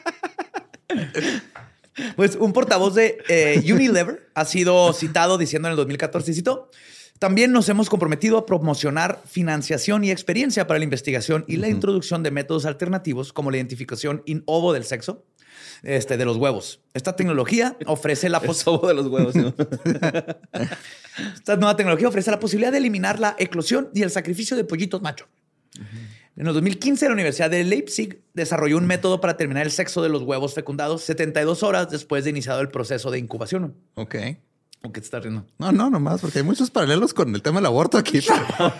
Pues un portavoz de Unilever ha sido citado diciendo en el 2014, citó, también nos hemos comprometido a promocionar financiación y experiencia para la investigación y la introducción de métodos alternativos como la identificación in ovo del sexo de los huevos. Esta tecnología ofrece la Ovo de los huevos. ¿No? Esta nueva tecnología ofrece la posibilidad de eliminar la eclosión y el sacrificio de pollitos macho. En el 2015, la Universidad de Leipzig desarrolló un método para determinar el sexo de los huevos fecundados 72 horas después de iniciado el proceso de incubación. Ok. ¿O qué te estás riendo? No, nomás, porque hay muchos paralelos con el tema del aborto aquí. Pero...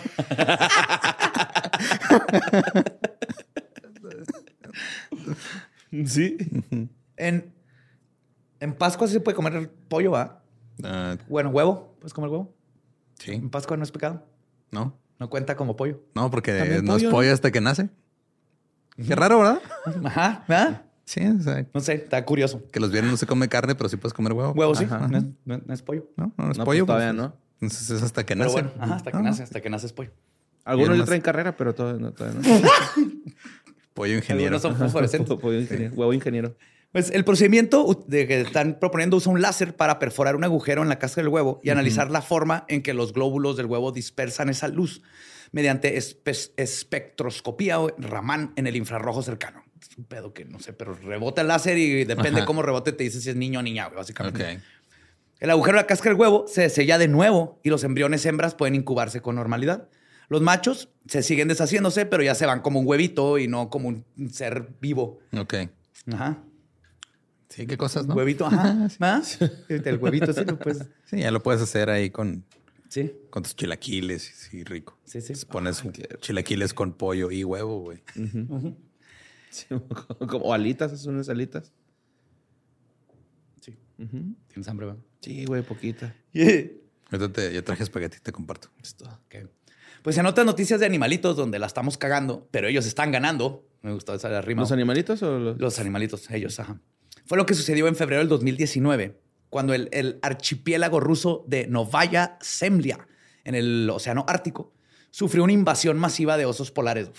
Sí. En Pascua sí se puede comer pollo, ¿va? Bueno, huevo. ¿Puedes comer huevo? Sí. En Pascua no es pecado. No. No cuenta como pollo. No, porque También no pollo, es pollo hasta que nace. Qué raro, ¿verdad? Ajá. ¿Verdad? Sí, o sea, No sé, está curioso. que los viernes no se come carne, pero sí puedes comer huevo. Huevo, sí. Ajá. No es pollo. No es No, pollo. pues todavía pues, no. Entonces es hasta que Pero nace. bueno, ajá, hasta que nace es pollo. Algunos Bien le más. traen carrera, pero todavía no. Pollo ingeniero. Algunos son fosforescentes. Huevo ingeniero. Pues el procedimiento de que están proponiendo usa un láser para perforar un agujero en la cáscara del huevo y analizar la forma en que los glóbulos del huevo dispersan esa luz mediante espectroscopía o Raman en el infrarrojo cercano. Es un pedo que no sé, pero rebota el láser y depende cómo rebote te dice si es niño o niña, güey, básicamente. Ok. El agujero de la cáscara del huevo se sella de nuevo y los embriones hembras pueden incubarse con normalidad. Los machos se siguen deshaciéndose, pero ya se van como un huevito y no como un ser vivo. Ok. Ajá. Sí, qué cosas, ¿no? Huevito, ajá. ¿Ah? El huevito, sí, pues. Sí, ya lo puedes hacer ahí con Sí, tus chilaquiles. Sí, rico. sí, sí. Pones chilaquiles con pollo y huevo, güey. Sí, como alitas, son unas alitas. Sí. ¿Tienes hambre, va? Sí, güey, poquita. Ahorita yo traje espagueti, te comparto. Ok. Pues en otras noticias de animalitos donde la estamos cagando, pero ellos están ganando. Me gustó esa de arriba. ¿Los animalitos o los...? Los animalitos, ellos, ajá. Fue lo que sucedió en febrero del 2019, cuando el archipiélago ruso de Novaya Zemlya, en el Océano Ártico, sufrió una invasión masiva de osos polares.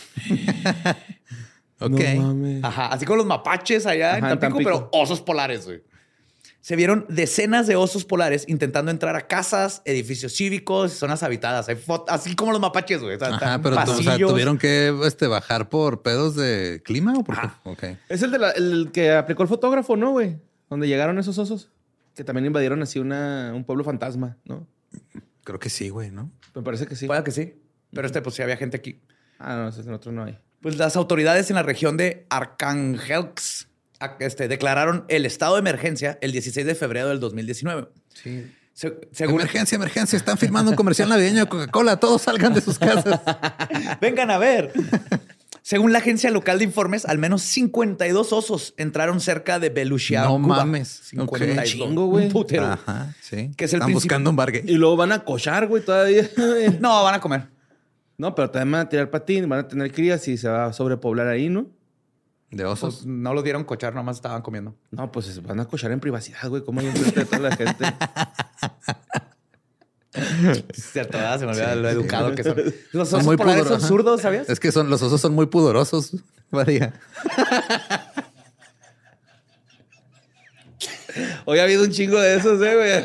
Ok. No mames. Ajá, así como los mapaches allá en Ajá, en Tampico, Tampico. pero osos polares, güey. Se vieron decenas de osos polares intentando entrar a casas, edificios cívicos y zonas habitadas. Hay así como los mapaches, güey. O sea, Ajá, pero o sea, pasillos. tuvieron que bajar por pedos de clima o por qué? Ajá. Ok. Es el que aplicó el fotógrafo, ¿no, güey? Donde llegaron esos osos. Que también invadieron así un pueblo fantasma, ¿no? Creo que sí, güey, ¿no? Me parece que sí. Puede que sí. Pero pues sí había gente aquí. Ah, no, ese en otro no hay. Pues las autoridades en la región de Arkhangelsk declararon el estado de emergencia el 16 de febrero del 2019. Sí. Según Emergencia. Están filmando un comercial navideño de Coca-Cola. Todos salgan de sus casas. vengan a ver. Según la agencia local de informes, al menos 52 osos entraron cerca de Belushia, No Cuba. mames. 52. Ok. Chingo, güey. Un putero. Ajá, sí. Que es el Están buscando un bar gay. Y luego van a cochar, güey, todavía. No, van a comer. No, pero también van a tirar patín, van a tener crías y se va a sobrepoblar ahí, ¿no? De osos. Pues no los dieron cochar, nomás estaban comiendo. No, pues van a cochar en privacidad, güey. ¿Cómo hay enfrente de toda la gente? Cierto, ¿verdad? Se me olvida lo educado que son. Los Son osos muy polares pudorosos. son zurdos, ¿sabías? Es que los osos son muy pudorosos. Varía. Hoy ha habido un chingo de esos, güey.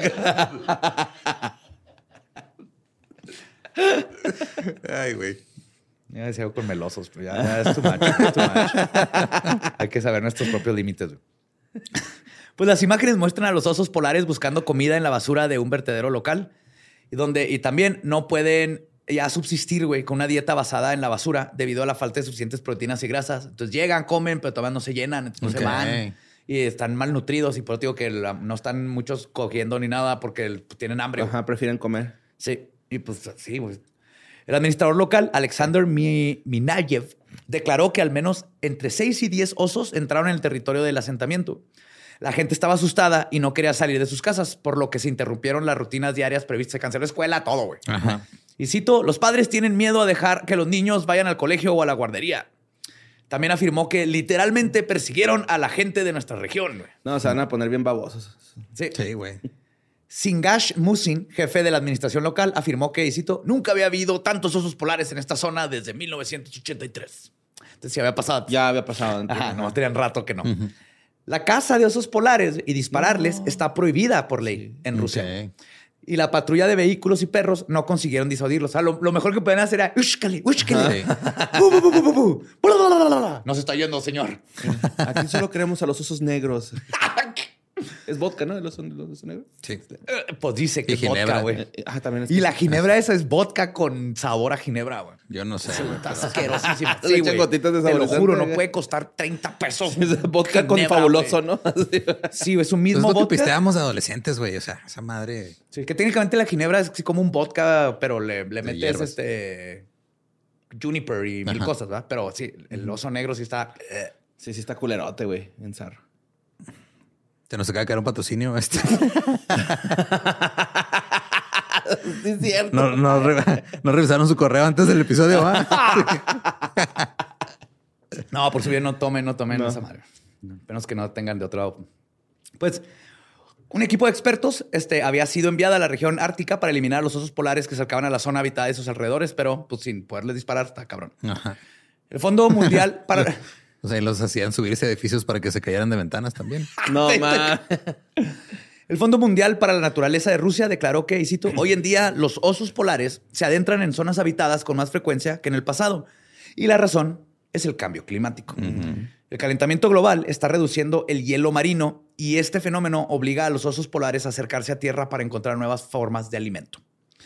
Ay, güey. Ya decía con melosos, pero ya es too much, es too much. Hay que saber nuestros propios límites. Güey. Pues las imágenes muestran a los osos polares buscando comida en la basura de un vertedero local y también no pueden ya subsistir, güey, con una dieta basada en la basura debido a la falta de suficientes proteínas y grasas. Entonces llegan, comen, pero todavía no se llenan, entonces no se van. Y están malnutridos y por eso digo que no están muchos cogiendo ni nada porque tienen hambre. Ajá, prefieren comer. Sí, y pues sí, güey. El administrador local, Alexander Minayev, declaró que al menos entre 6 y 10 osos entraron en el territorio del asentamiento. La gente estaba asustada y no quería salir de sus casas, por lo que se interrumpieron las rutinas diarias previstas. Se canceló la escuela, todo, güey. Ajá. Y cito, los padres tienen miedo a dejar que los niños vayan al colegio o a la guardería. También afirmó que literalmente persiguieron a la gente de nuestra región, güey. No, se van a poner bien babosos. Sí, güey. Singash Musin, jefe de la administración local, afirmó que, y cito, nunca había habido tantos osos polares en esta zona desde 1983. Entonces, sí había pasado. Ya había pasado. Ajá, no, tenían rato que no. La caza de osos polares y dispararles está prohibida por ley en Rusia. Ok. Y la patrulla de vehículos y perros no consiguieron disuadirlos. O sea, lo mejor que pueden hacer era "Ushkali, ushkali". Sí. Bu, bu, bu, bu, bu, bu. Blablabla. No se está yendo, señor. Aquí solo queremos a los osos negros. Es vodka, ¿no? El oso negro. Sí. Pues dice que Y es vodka, ginebra. güey. También es. Y la ginebra esa es vodka con sabor a ginebra, güey. Yo no sé, güey. Está asquerosísimo. Le Sí, echan güey. gotitas de Te lo saborizante, juro, no güey. puede costar 30 pesos. Es vodka con Ginebra, fabuloso, güey. ¿no? Así. Sí, es un Es mismo lo que vodka. pisteábamos de adolescentes, güey. O sea, esa madre. Sí, que técnicamente la ginebra es así como un vodka, pero le metes hierbas. juniper y mil Ajá. cosas, ¿verdad? Pero sí, el oso negro sí está... Sí, está culerote, güey, en sarro. Se nos acaba de caer un patrocinio. Sí, es cierto. No revisaron su correo antes del episodio, ¿va? No, por su bien, no tomen No. esa madre. Menos que no tengan de otro lado. Pues, un equipo de expertos había sido enviado a la región ártica para eliminar a los osos polares que se acercaban a la zona habitada de sus alrededores, pero pues sin poderles disparar, está cabrón. Ajá. El Fondo Mundial para... O sea, y los hacían subirse a edificios para que se cayeran de ventanas también. No, ma. El Fondo Mundial para la Naturaleza de Rusia declaró que, y cito, hoy en día los osos polares se adentran en zonas habitadas con más frecuencia que en el pasado. Y la razón es el cambio climático. El calentamiento global está reduciendo el hielo marino y este fenómeno obliga a los osos polares a acercarse a tierra para encontrar nuevas formas de alimento.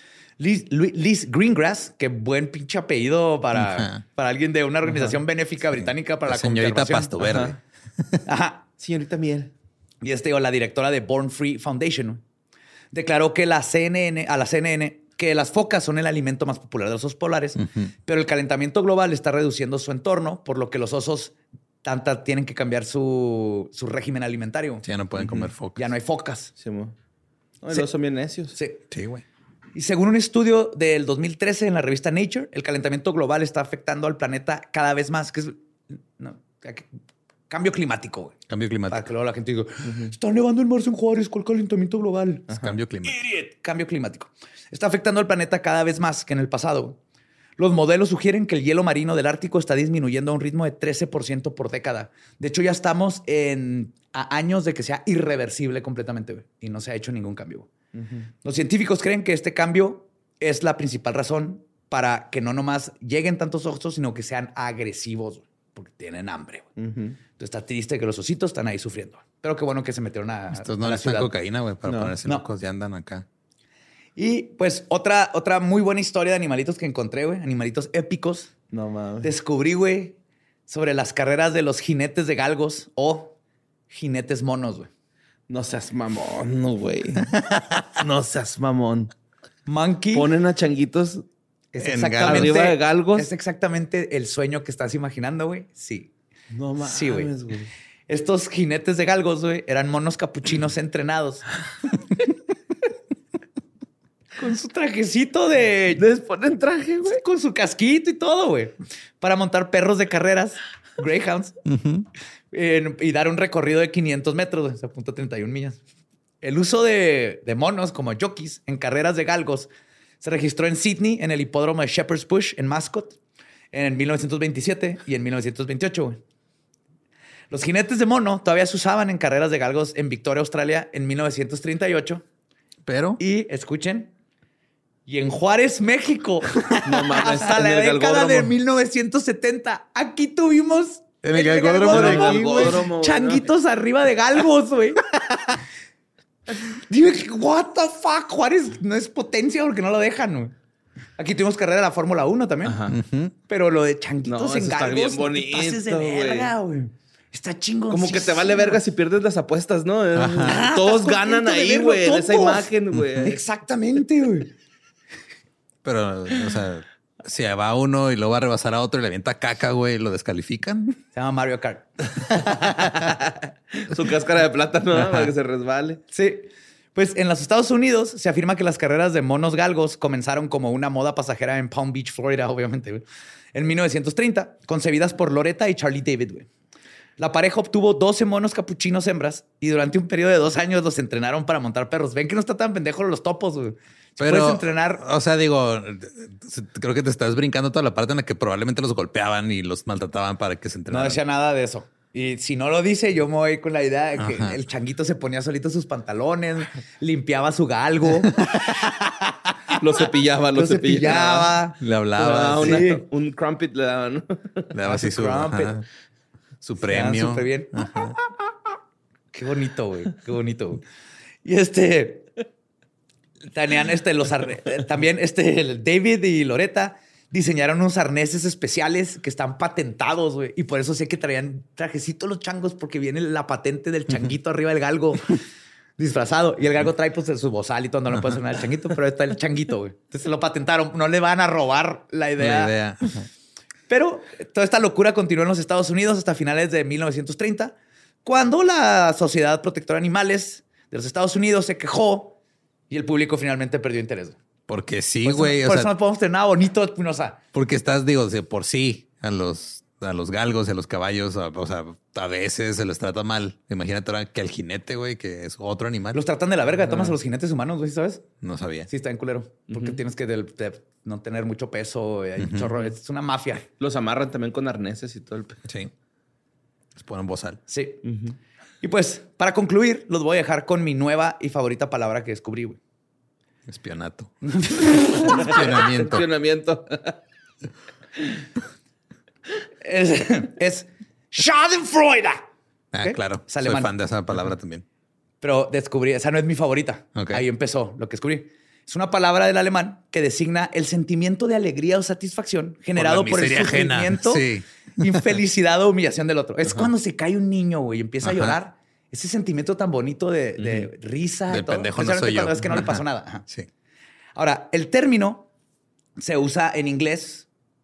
Liz Greengrass, qué buen pinche apellido para alguien de una organización benéfica británica para la señorita conservación. Pasto Verde. Ajá. Señorita Miel. Y la directora de Born Free Foundation declaró que a la CNN que las focas son el alimento más popular de los osos polares, pero el calentamiento global está reduciendo su entorno, por lo que los osos tienen que cambiar su régimen alimentario. Sí, ya no pueden comer focas. Ya no hay focas. Sí, mo. No, Sí. los son bien necios. Sí. Sí, güey. Y según un estudio del 2013 en la revista Nature, el calentamiento global está afectando al planeta cada vez más, que es cambio climático, güey. Cambio Para climático. que luego la gente diga, está nevando en marzo en Juárez, ¿cuál calentamiento global? Es cambio climático. Idiot. Cambio climático. Está afectando al planeta cada vez más que en el pasado. Los modelos sugieren que el hielo marino del Ártico está disminuyendo a un ritmo de 13% por década. De hecho, ya estamos a años de que sea irreversible completamente, güey, y no se ha hecho ningún cambio. Los científicos creen que este cambio es la principal razón para que no nomás lleguen tantos osos, sino que sean agresivos, güey, porque tienen hambre, güey. Entonces está triste que los ositos están ahí sufriendo. Pero qué bueno que se metieron a Estos no la les dan ciudad. cocaína, güey, para No. ponerse No. locos. Ya andan acá. Y pues otra muy buena historia de animalitos que encontré, güey. Animalitos épicos. No mames. Descubrí, güey, sobre las carreras de los jinetes de galgos o jinetes monos, güey. No seas mamón, no, güey. No seas mamón. Monkey Ponen a changuitos es en exactamente, arriba de galgos. Es exactamente el sueño que estás imaginando, güey. Sí. No mames, Sí, güey. güey. Estos jinetes de galgos, güey, eran monos capuchinos entrenados. Con su trajecito de... Les ponen traje, güey. Con su casquito y todo, güey. Para montar perros de carreras, greyhounds, y dar un recorrido de 500 metros, güey, o sea, .31 millas. El uso de monos como jockeys en carreras de galgos se registró en Sydney, en el hipódromo de Shepherd's Bush, en Mascot, en 1927 y en 1928, güey. Los jinetes de mono todavía se usaban en carreras de galgos en Victoria, Australia, en 1938. Pero Y, escuchen, y en Juárez, México, No mames. hasta en la el década de galgódromo. 1970. Aquí tuvimos En el galgódromo de aquí, güey. Galgódromo, changuitos arriba de galgos, güey. Dime, what the fuck, Juárez no es potencia porque no lo dejan, güey. Aquí tuvimos carrera de la Fórmula 1 también. Ajá. Pero lo de changuitos No, eso en está galgos, bien no te bonito, pases de verga, güey. Está chingón. Como que te vale verga si pierdes las apuestas, ¿no? Todos estás ganan contento de ahí, verlo güey, en esa todos. imagen, güey. Exactamente, güey. Pero, o sea, si va uno y luego va a rebasar a otro y le avienta caca, güey, ¿lo descalifican? Se llama Mario Kart. Su cáscara de plátano, ¿no? Para que se resbale. Sí. Pues en los Estados Unidos se afirma que las carreras de monos galgos comenzaron como una moda pasajera en Palm Beach, Florida, obviamente, güey, en 1930, concebidas por Loretta y Charlie David, güey. La pareja obtuvo 12 monos capuchinos hembras y durante un periodo de 2 años los entrenaron para montar perros. Ven que no está tan pendejo los topos, güey. Pero, puedes entrenar. O sea, digo, creo que te estás brincando toda la parte en la que probablemente los golpeaban y los maltrataban para que se No entrenaran. decía nada de eso. Y si no lo dice, yo me voy con la idea de que el changuito se ponía solito sus pantalones, limpiaba su galgo, Lo cepillaba, lo cepillaba. Le hablaba, Le daba Sí. un crumpet, le daban, ¿no? le daba así su su, crumpet. su Se premio. dan súper bien. Qué bonito, güey. Qué bonito, güey. Y tenían también el David y Loretta diseñaron unos arneses especiales que están patentados, güey. Y por eso sé que traían trajecitos los changos, porque viene la patente del changuito arriba del galgo disfrazado. Y el galgo trae pues su bozal y todo, no le puede sonar el changuito, pero está el changuito, güey. Entonces lo patentaron. No le van a robar la idea. La idea. Pero toda esta locura continuó en los Estados Unidos hasta finales de 1930, cuando la Sociedad Protectora de Animales de los Estados Unidos se quejó y el público finalmente perdió interés. Porque sí, Por eso- güey. Por o eso sea, no podemos tener nada bonito, o sea, porque estás, digo, de por sí a los galgos y a los caballos, o sea, a veces se les trata mal. Imagínate ahora que al jinete, güey, que es otro animal. los tratan de la verga, tomas a los jinetes humanos, güey, ¿sabes? No sabía. Sí, está en culero. Porque tienes que no tener mucho peso, hay un chorro, es una mafia. Los amarran también con arneses y todo el... Sí. Les ponen bozal. Sí. Y pues, para concluir, los voy a dejar con mi nueva y favorita palabra que descubrí, güey. Espionato. Espionamiento. Funcionamiento. Es Schadenfreude. Ah, ¿Ok? claro. Es Soy alemán. fan de esa palabra también. Pero descubrí, esa no es mi favorita. Ok. Ahí empezó lo que descubrí. Es una palabra del alemán que designa el sentimiento de alegría o satisfacción generado por, el miseria ajena. sufrimiento, Sí. infelicidad o humillación del otro. Es cuando se cae un niño, güey, y empieza a llorar. Ese sentimiento tan bonito de risa. Del todo, pendejo no especialmente soy yo. cuando es que no le pasó Ajá. nada. Ajá. Sí. Ahora, el término se usa en inglés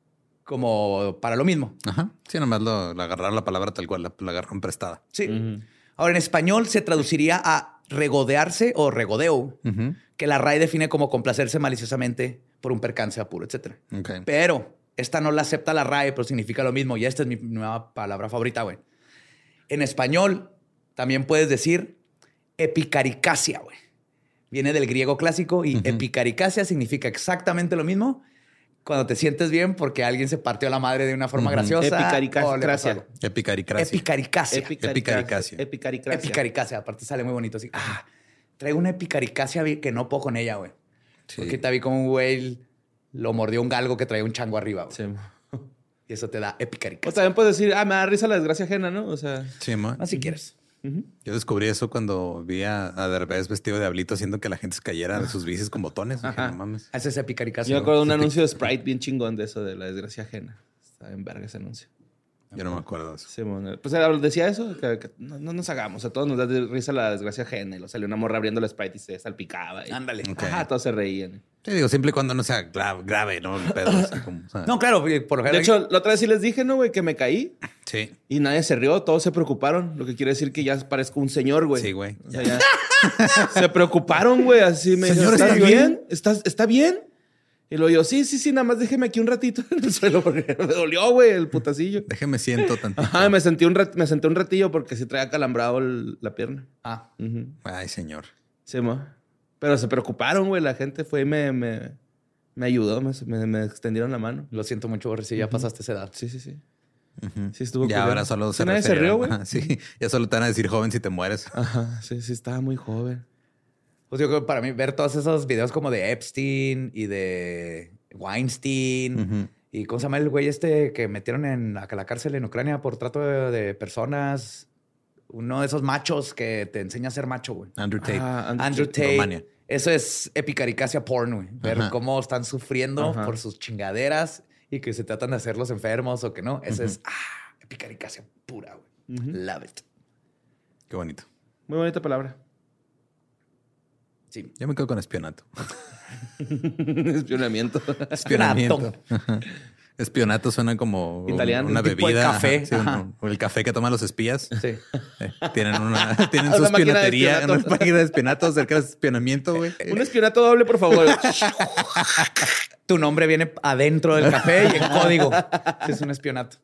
como para lo mismo. Ajá. Sí, nomás lo agarraron la palabra tal cual, la agarraron prestada. Sí. Ahora, en español se traduciría a regodearse o regodeo, que la RAE define como complacerse maliciosamente por un percance, apuro, etc. Ok. Pero esta no la acepta la RAE, pero significa lo mismo. Y esta es mi nueva palabra favorita, güey. En español también puedes decir epicaricacia, güey. Viene del griego clásico y epicaricacia significa exactamente lo mismo cuando te sientes bien porque alguien se partió la madre de una forma graciosa. Epicaricacia. o le pasó algo. Epicaricracia. Epicaricacia. Epicaricacia. Epicaricacia. Epicaricacia. Aparte sale muy bonito así. Traigo una epicaricacia que no puedo con ella, güey. Sí. Porque te vi como un güey lo mordió un galgo que traía un chango arriba, güey. Sí. Y eso te da O epicaricacia. también puedes decir, me da risa la desgracia ajena, ¿no? O sea... Sí, man. No, si quieres. Yo descubrí eso cuando vi a Derbez vestido de diablito haciendo que la gente se cayera de sus bicis con botones. Dije, Ajá. no mames. Esa es epicaricacia. Yo me acuerdo de un güey. anuncio de Sprite bien chingón de eso, de la desgracia ajena. Está en verga ese anuncio. Yo no me acuerdo de eso. Sí, bueno, pues decía eso, que no nos hagamos. A todos nos da risa la desgracia ajena. Y lo salió una morra abriendo la Sprite y se salpicaba. Y, Ándale. Ok. Ajá, todos se reían. Sí, digo, siempre y cuando no sea grave, ¿no? El pedo. Así como, o sea, No, claro, por lo De general. hecho, la otra vez sí les dije, ¿no, güey? Que me caí Sí. y nadie se rió. Todos se preocuparon. Lo que quiere decir que ya parezco un señor, güey. Sí, güey. O sea, ya. Se preocuparon, güey. Así me Señor, dijeron, ¿estás ¿está bien? ¿Está bien? Y luego yo, sí, nada más déjeme aquí un ratito en el suelo porque me dolió, güey, el putacillo. Déjeme siento tantito. Ajá, me senté un ratillo porque sí traía calambrado la pierna. Ujú. Ay, señor. Sí, pero se preocuparon, güey. La gente fue y me ayudó, me extendieron la mano. Lo siento mucho, Borre, si ya pasaste esa edad. Sí. Sí, Ujú. estuvo Ya culero. ahora solo Sí, se nadie se rió, güey. Ajá, sí, ya solo te van a decir joven si te mueres. Ajá, sí, estaba muy joven. Pues yo creo que para mí ver todos esos videos como de Epstein y de Weinstein Ujú. y ¿cómo se llama el güey este que metieron en la cárcel en Ucrania por trato de personas? Uno de esos machos que te enseña a ser macho, güey. Andrew Tate. Ah, Andrew Tate. Rumania. Eso es epicaricacia porn, güey. Ver cómo están sufriendo por sus chingaderas y que se tratan de hacerlos enfermos o que no. Eso es epicaricacia pura, güey. Love it. Qué bonito. Muy bonita palabra. Sí. Yo me quedo con espionato. Espionamiento. Espionamiento. Ajá. Espionato suena como italiano, una un tipo de bebida. café. Sí, o el café que toman los espías. Sí. Tienen tienen Una su máquina de espionatería, espionato. una página de espionato acerca de espionamiento, güey. Un espionato doble, por favor. Tu nombre viene adentro del café y en código. Es un espionato.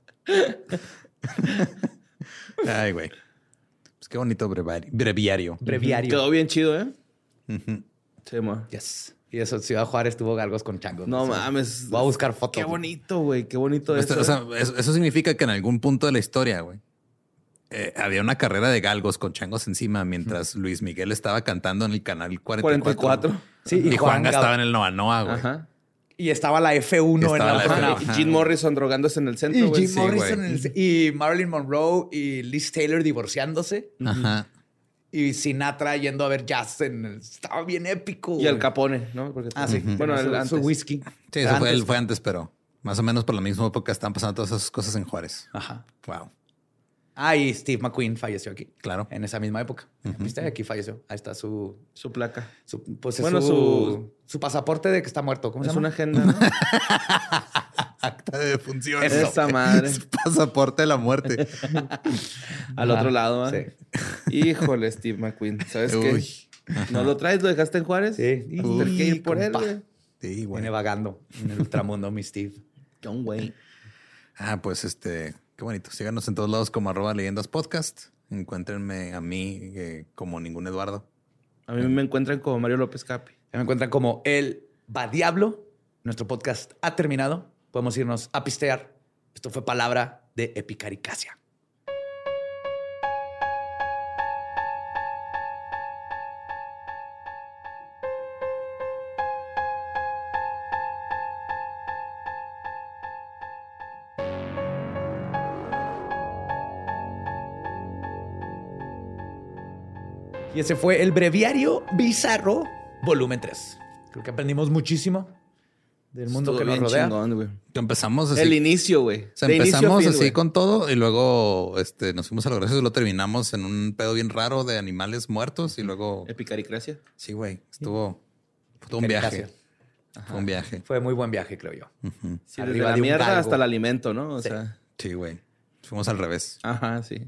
Ay, güey. Pues qué bonito breviario. Breviario. Quedó bien chido, ¿eh? Sí, ma. Yes. Y eso, Ciudad Juárez tuvo galgos con changos. No Sí. mames. Voy a buscar fotos. Qué bonito, güey. Qué bonito eso. O sea, eso significa que en algún punto de la historia, güey, había una carrera de galgos con changos encima mientras Luis Miguel estaba cantando en el canal 44. Sí, Y Juan estaba en el Noa Noa, güey. Ajá. Y estaba la F1 en Estaba la la otra. F1. Y Ajá. Jim Morrison drogándose en el centro, Y güey. Jim Morrison güey. y Marilyn Monroe y Liz Taylor divorciándose. Ajá. Y Sinatra yendo a ver jazz. Estaba bien épico. Y Al güey. Capone, ¿no? Porque Ah, sí. Bueno, Su- antes. su whisky. Sí, eso Antes. fue antes, pero más o menos por la misma época estaban pasando todas esas cosas en Juárez. Ajá. Wow. Ah, y Steve McQueen falleció aquí. Claro. En esa misma época. ¿Viste? Aquí falleció. Ahí está Su placa. pues es Bueno, su pasaporte de que está muerto. ¿Cómo se Es llama? una agenda, ¿no? Acta de defunción. Eso. Esa madre. Es pasaporte de la muerte. Al otro lado, ¿eh? Sí. Híjole, Steve McQueen. ¿Sabes Uy. qué? ¿No lo traes? ¿Lo dejaste en Juárez? Sí. Tener que ir por él, compa. güey. Sí, güey. Viene vagando en el ultramundo, mi Steve. John Wayne. Ah, pues qué bonito. Síganos en todos lados como @leyendaspodcast. Encuéntrenme a mí como ningún Eduardo. A mí me encuentran como Mario López Capi. Me encuentran como El Va Diablo. Nuestro podcast ha terminado. Podemos irnos a pistear. Esto fue palabra de epicaricacia. Y ese fue el Breviario Bizarro, volumen 3. Creo que aprendimos muchísimo del mundo Estuvo que nos bien rodea. chingón, güey. Empezamos así. El inicio, güey. O sea, De inicio a empezamos fin, así güey. con todo y luego nos fuimos a los gracias y lo terminamos en un pedo bien raro de animales muertos y luego... Epicaricracia. Sí, güey. Fue un viaje. Epicaricacia. Fue un viaje. Fue muy buen viaje, creo yo. Sí, desde Arriba la de un mierda galgo. hasta el alimento, ¿no? O Sí. sea... Sí, güey. Fuimos al revés. Ajá, sí.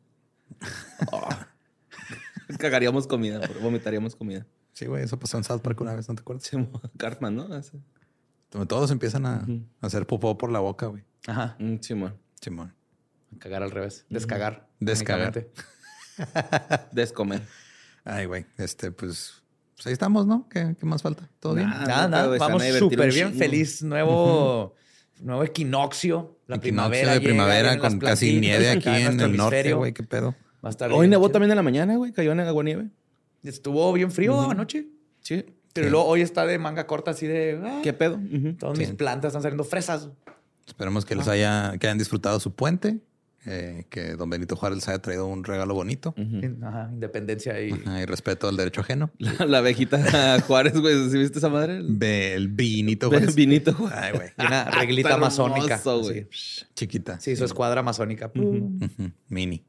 Oh. Cagaríamos comida, vomitaríamos comida. Sí, güey. Eso pasó en South Park una vez, ¿no te acuerdas? Cartman, ¿no? Todos empiezan a hacer popó por la boca, güey. Ajá. Simón. Simón. Cagar al revés. Descagar. Descagar. únicamente. Descomer. Ay, güey. Pues ahí estamos, ¿no? ¿Qué más falta? ¿Todo bien? Nada. güey, se van Vamos a divertir súper un bien. chingo. Feliz nuevo equinoccio. La Equinoccio primavera de llega, primavera vienen las con casi plantitas nieve aquí acá en nuestro el norte, hemisferio. güey. ¿Qué pedo? Va a estar Hoy bien nevó chido. también en la mañana, güey. Cayó en aguanieve. Estuvo bien frío anoche. Sí. Pero luego hoy está de manga corta así de... ¿Qué pedo? Todas mis plantas están saliendo fresas. Esperemos que que hayan disfrutado su puente, que don Benito Juárez les haya traído un regalo bonito. Ajá, independencia y... Ajá, y respeto al derecho ajeno. La abejita Juárez, güey. ¿Sí viste esa madre? El vinito Juárez. Vinito Juárez. Ay, güey. y una reglita Está masónica. hermoso, güey. Así. Chiquita. Sí, su escuadra masónica. Ujú. Mini.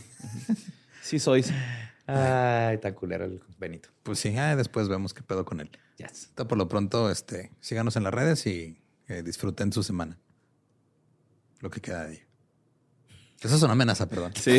Sí sois. Ay, tan culero el Benito. Pues sí, después vemos qué pedo con él. Yes. Hasta por lo pronto, síganos en las redes y disfruten su semana. Lo que queda de ella. Eso es una amenaza, perdón. Sí.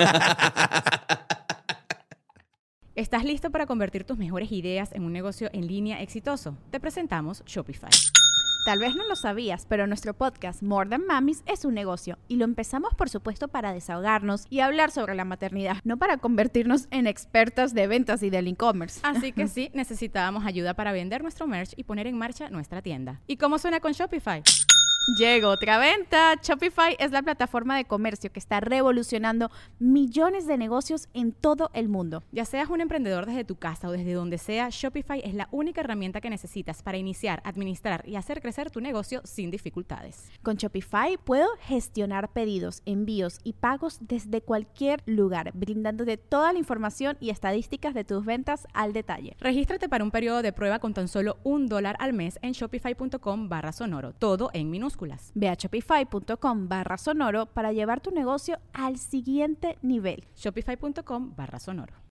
¿Estás listo para convertir tus mejores ideas en un negocio en línea exitoso? Te presentamos Shopify. Tal vez no lo sabías, pero nuestro podcast More Than Mamis es un negocio y lo empezamos por supuesto para desahogarnos y hablar sobre la maternidad, no para convertirnos en expertas de ventas y del e-commerce. Así que sí, necesitábamos ayuda para vender nuestro merch y poner en marcha nuestra tienda. ¿Y cómo suena con Shopify? Llegó otra venta. Shopify es la plataforma de comercio que está revolucionando millones de negocios en todo el mundo. Ya seas un emprendedor desde tu casa o desde donde sea, Shopify es la única herramienta que necesitas para iniciar, administrar y hacer crecer tu negocio sin dificultades. Con Shopify puedo gestionar pedidos, envíos y pagos desde cualquier lugar, brindándote toda la información y estadísticas de tus ventas al detalle. Regístrate para un periodo de prueba con tan solo $1 al mes en shopify.com/sonoro, todo en minúsculas. Ve a shopify.com/sonoro para llevar tu negocio al siguiente nivel. Shopify.com/sonoro.